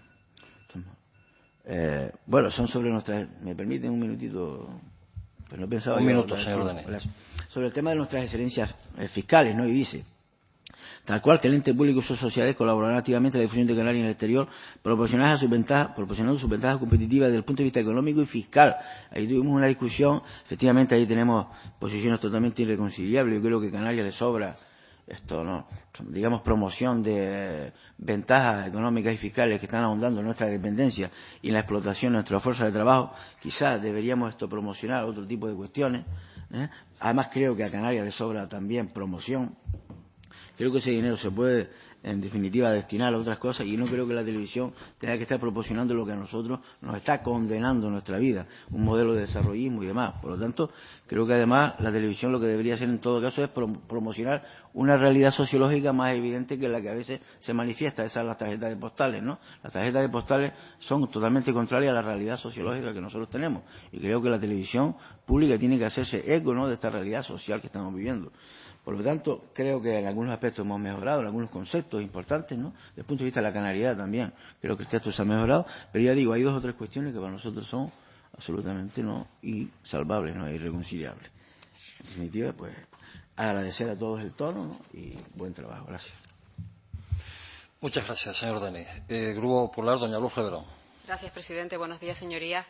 Eh, bueno, son sobre nuestras... ¿Me permiten un minutito? Pues no pensaba... Un minuto, yo, señor Daniel. Sobre el tema de nuestras excelencias eh, fiscales, ¿no? Y dice... Tal cual que el ente público y sus sociedades colaborarán activamente en la difusión de Canarias en el exterior, proporcionando sus ventajas, proporcionando sus ventajas competitivas desde el punto de vista económico y fiscal. Ahí tuvimos una discusión, efectivamente ahí tenemos posiciones totalmente irreconciliables. Yo creo que a Canarias le sobra esto, ¿no? Digamos, promoción de ventajas económicas y fiscales que están ahondando en nuestra dependencia y en la explotación de nuestra fuerza de trabajo. Quizás deberíamos esto promocionar otro tipo de cuestiones, ¿eh? Además creo que a Canarias le sobra también promoción. Creo que ese dinero se puede, en definitiva, destinar a otras cosas, y no creo que la televisión tenga que estar proporcionando lo que a nosotros nos está condenando en nuestra vida, un modelo de desarrollismo y demás. Por lo tanto, creo que además la televisión lo que debería hacer en todo caso es promocionar una realidad sociológica más evidente que la que a veces se manifiesta. Esas son las tarjetas de postales, ¿no? Las tarjetas de postales son totalmente contrarias a la realidad sociológica que nosotros tenemos, y creo que la televisión pública tiene que hacerse eco, ¿no?, de esta realidad social que estamos viviendo. Por lo tanto, creo que en algunos aspectos hemos mejorado, en algunos conceptos importantes, ¿no? Desde el punto de vista de la canariedad también, creo que el texto se ha mejorado, pero ya digo, hay dos o tres cuestiones que para nosotros son absolutamente no insalvables, no irreconciliables. En definitiva, pues, agradecer a todos el tono, ¿no? Y buen trabajo. Gracias. Muchas gracias, señor Denis. Eh, Grupo Popular, doña Luz Reverón. Gracias, presidente. Buenos días, señorías.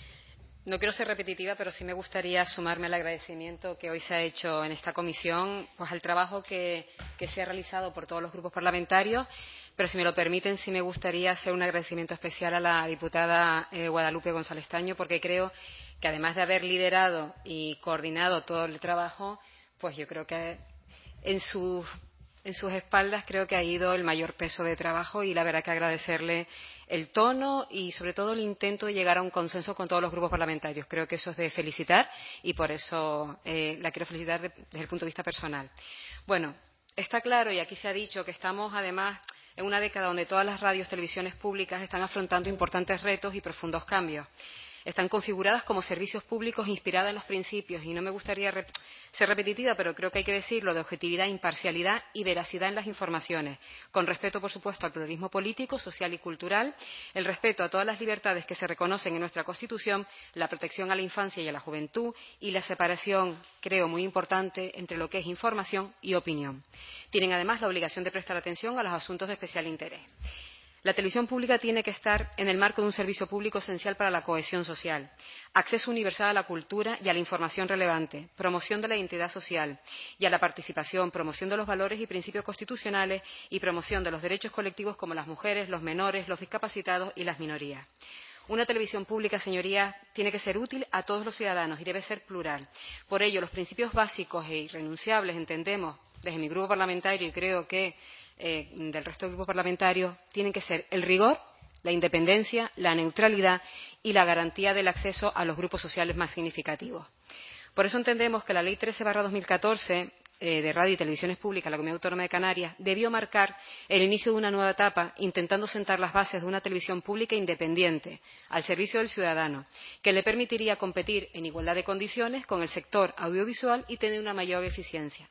No quiero ser repetitiva, pero sí me gustaría sumarme al agradecimiento que hoy se ha hecho en esta comisión, pues al trabajo que, que se ha realizado por todos los grupos parlamentarios, pero si me lo permiten, sí me gustaría hacer un agradecimiento especial a la diputada eh, Guadalupe González Taño, porque creo que además de haber liderado y coordinado todo el trabajo, pues yo creo que en sus en sus espaldas creo que ha ido el mayor peso de trabajo, y la verdad que agradecerle el tono y sobre todo el intento de llegar a un consenso con todos los grupos parlamentarios. Creo que eso es de felicitar, y por eso eh, la quiero felicitar de, desde el punto de vista personal. Bueno, está claro, y aquí se ha dicho, que estamos además en una década donde todas las radios y televisiones públicas están afrontando importantes retos y profundos cambios. Están configuradas como servicios públicos inspiradas en los principios, y no me gustaría rep ser repetitiva, pero creo que hay que decirlo, de objetividad, imparcialidad y veracidad en las informaciones, con respeto, por supuesto, al pluralismo político, social y cultural, el respeto a todas las libertades que se reconocen en nuestra Constitución, la protección a la infancia y a la juventud, y la separación, creo, muy importante entre lo que es información y opinión. Tienen además la obligación de prestar atención a los asuntos de especial interés. La televisión pública tiene que estar en el marco de un servicio público esencial para la cohesión social, acceso universal a la cultura y a la información relevante, promoción de la identidad social y a la participación, promoción de los valores y principios constitucionales y promoción de los derechos colectivos como las mujeres, los menores, los discapacitados y las minorías. Una televisión pública, señorías, tiene que ser útil a todos los ciudadanos y debe ser plural. Por ello, los principios básicos e irrenunciables, entendemos, desde mi grupo parlamentario, y creo que eh, del resto del grupo parlamentario, tienen que ser el rigor, la independencia, la neutralidad y la garantía del acceso a los grupos sociales más significativos. Por eso entendemos que la Ley trece barra dos mil catorce eh, de Radio y Televisiones Públicas de la Comunidad Autónoma de Canarias debió marcar el inicio de una nueva etapa, intentando sentar las bases de una televisión pública independiente, al servicio del ciudadano, que le permitiría competir en igualdad de condiciones con el sector audiovisual y tener una mayor eficiencia.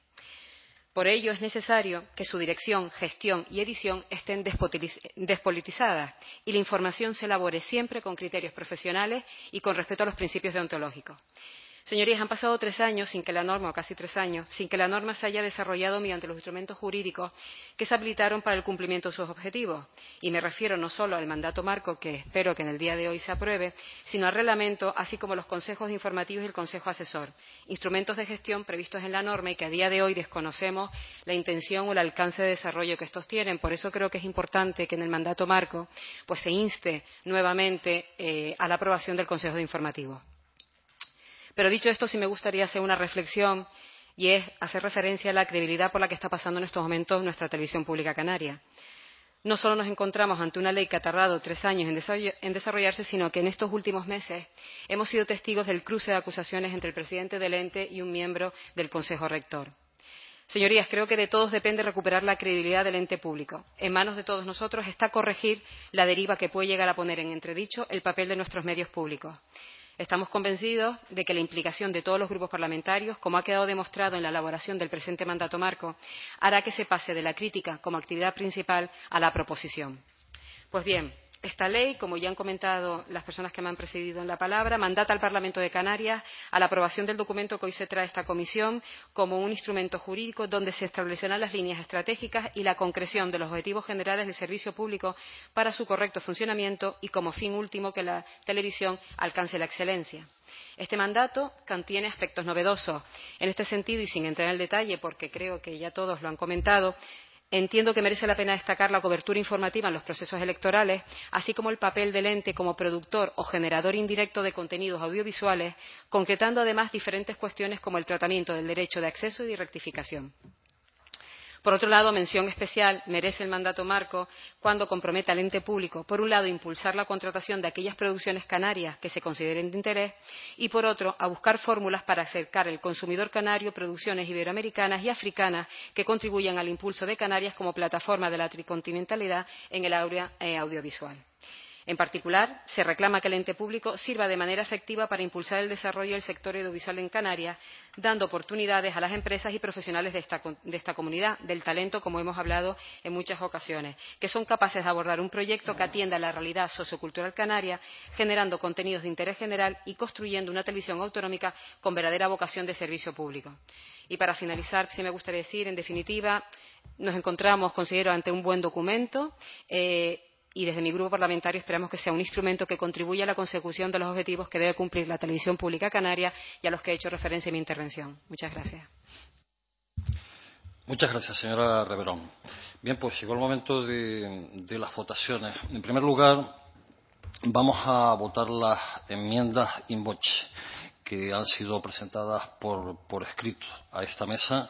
Por ello, es necesario que su dirección, gestión y edición estén despolitizadas y la información se elabore siempre con criterios profesionales y con respeto a los principios deontológicos. Señorías, han pasado tres años sin que la norma, o casi tres años, sin que la norma se haya desarrollado mediante los instrumentos jurídicos que se habilitaron para el cumplimiento de sus objetivos. Y me refiero no solo al mandato marco, que espero que en el día de hoy se apruebe, sino al reglamento, así como los consejos informativos y el consejo asesor, instrumentos de gestión previstos en la norma y que a día de hoy desconocemos la intención o el alcance de desarrollo que estos tienen. Por eso creo que es importante que en el mandato marco pues, se inste nuevamente eh, a la aprobación del consejo de informativos. Pero dicho esto, sí me gustaría hacer una reflexión y es hacer referencia a la credibilidad por la que está pasando en estos momentos nuestra televisión pública canaria. No solo nos encontramos ante una ley que ha tardado tres años en desarrollarse, sino que en estos últimos meses hemos sido testigos del cruce de acusaciones entre el presidente del ente y un miembro del Consejo Rector. Señorías, creo que de todos depende recuperar la credibilidad del ente público. En manos de todos nosotros está corregir la deriva que puede llegar a poner en entredicho el papel de nuestros medios públicos. Estamos convencidos de que la implicación de todos los grupos parlamentarios, como ha quedado demostrado en la elaboración del presente mandato marco, hará que se pase de la crítica como actividad principal a la proposición. Pues bien, esta ley, como ya han comentado las personas que me han precedido en la palabra, mandata al Parlamento de Canarias a la aprobación del documento que hoy se trae a esta comisión como un instrumento jurídico donde se establecerán las líneas estratégicas y la concreción de los objetivos generales del servicio público para su correcto funcionamiento y como fin último que la televisión alcance la excelencia. Este mandato contiene aspectos novedosos. En este sentido, y sin entrar en el detalle, porque creo que ya todos lo han comentado, entiendo que merece la pena destacar la cobertura informativa en los procesos electorales, así como el papel del ente como productor o generador indirecto de contenidos audiovisuales, concretando además diferentes cuestiones como el tratamiento del derecho de acceso y de rectificación. Por otro lado, mención especial merece el mandato marco cuando compromete al ente público, por un lado, a impulsar la contratación de aquellas producciones canarias que se consideren de interés y, por otro, a buscar fórmulas para acercar al consumidor canario producciones iberoamericanas y africanas que contribuyan al impulso de Canarias como plataforma de la tricontinentalidad en el área eh, audiovisual. En particular, se reclama que el ente público sirva de manera efectiva para impulsar el desarrollo del sector audiovisual en Canarias, dando oportunidades a las empresas y profesionales de esta, de esta comunidad, del talento, como hemos hablado en muchas ocasiones, que son capaces de abordar un proyecto que atienda a la realidad sociocultural canaria, generando contenidos de interés general y construyendo una televisión autonómica con verdadera vocación de servicio público. Y para finalizar, sí me gustaría decir, en definitiva, nos encontramos, considero, ante un buen documento. Eh, Y desde mi grupo parlamentario esperamos que sea un instrumento que contribuya a la consecución de los objetivos que debe cumplir la televisión pública canaria y a los que he hecho referencia en mi intervención. Muchas gracias. Muchas gracias, señora Reverón. Bien, pues llegó el momento de, de las votaciones. En primer lugar, vamos a votar las enmiendas in voce que han sido presentadas por, por escrito a esta mesa.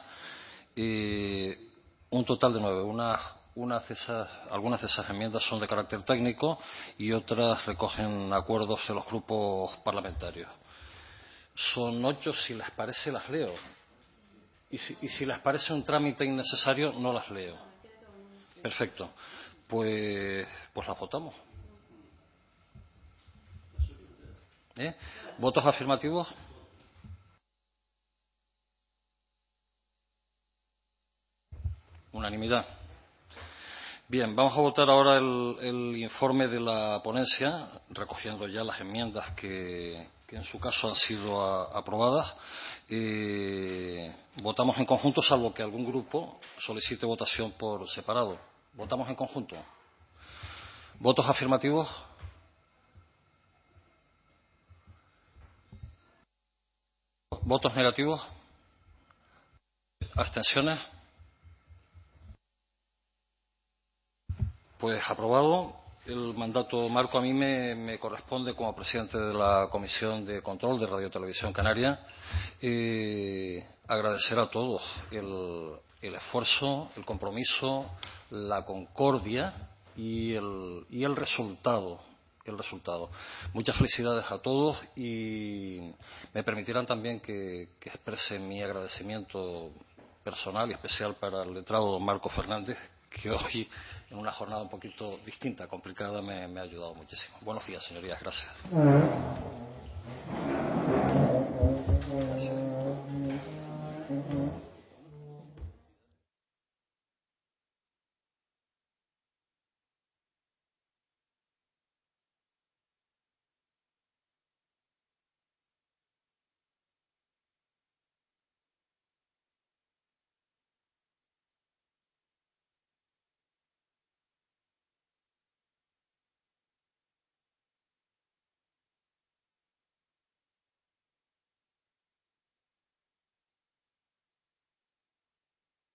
Eh, un total de nueve. Unas Unas de esas, algunas de esas enmiendas son de carácter técnico y otras recogen acuerdos de los grupos parlamentarios. Son ocho, si les parece las leo. Y si, y si les parece un trámite innecesario, no las leo. Perfecto. Pues, pues las votamos. ¿Eh? ¿Votos afirmativos? Unanimidad. Bien, vamos a votar ahora el, el informe de la ponencia, recogiendo ya las enmiendas que, que en su caso han sido a, aprobadas. Eh, votamos en conjunto, salvo que algún grupo solicite votación por separado. ¿Votamos en conjunto? ¿Votos afirmativos? ¿Votos negativos? ¿Abstenciones? Pues aprobado. El mandato marco a mí me, me corresponde como presidente de la Comisión de Control de Radio Televisión Canaria eh, agradecer a todos el, el esfuerzo, el compromiso, la concordia y el, y el resultado. el resultado. Muchas felicidades a todos y me permitirán también que, que exprese mi agradecimiento personal y especial para el letrado don Marco Fernández, que hoy, en una jornada un poquito distinta, complicada, me, me ha ayudado muchísimo. Buenos días, señorías. Gracias. Gracias.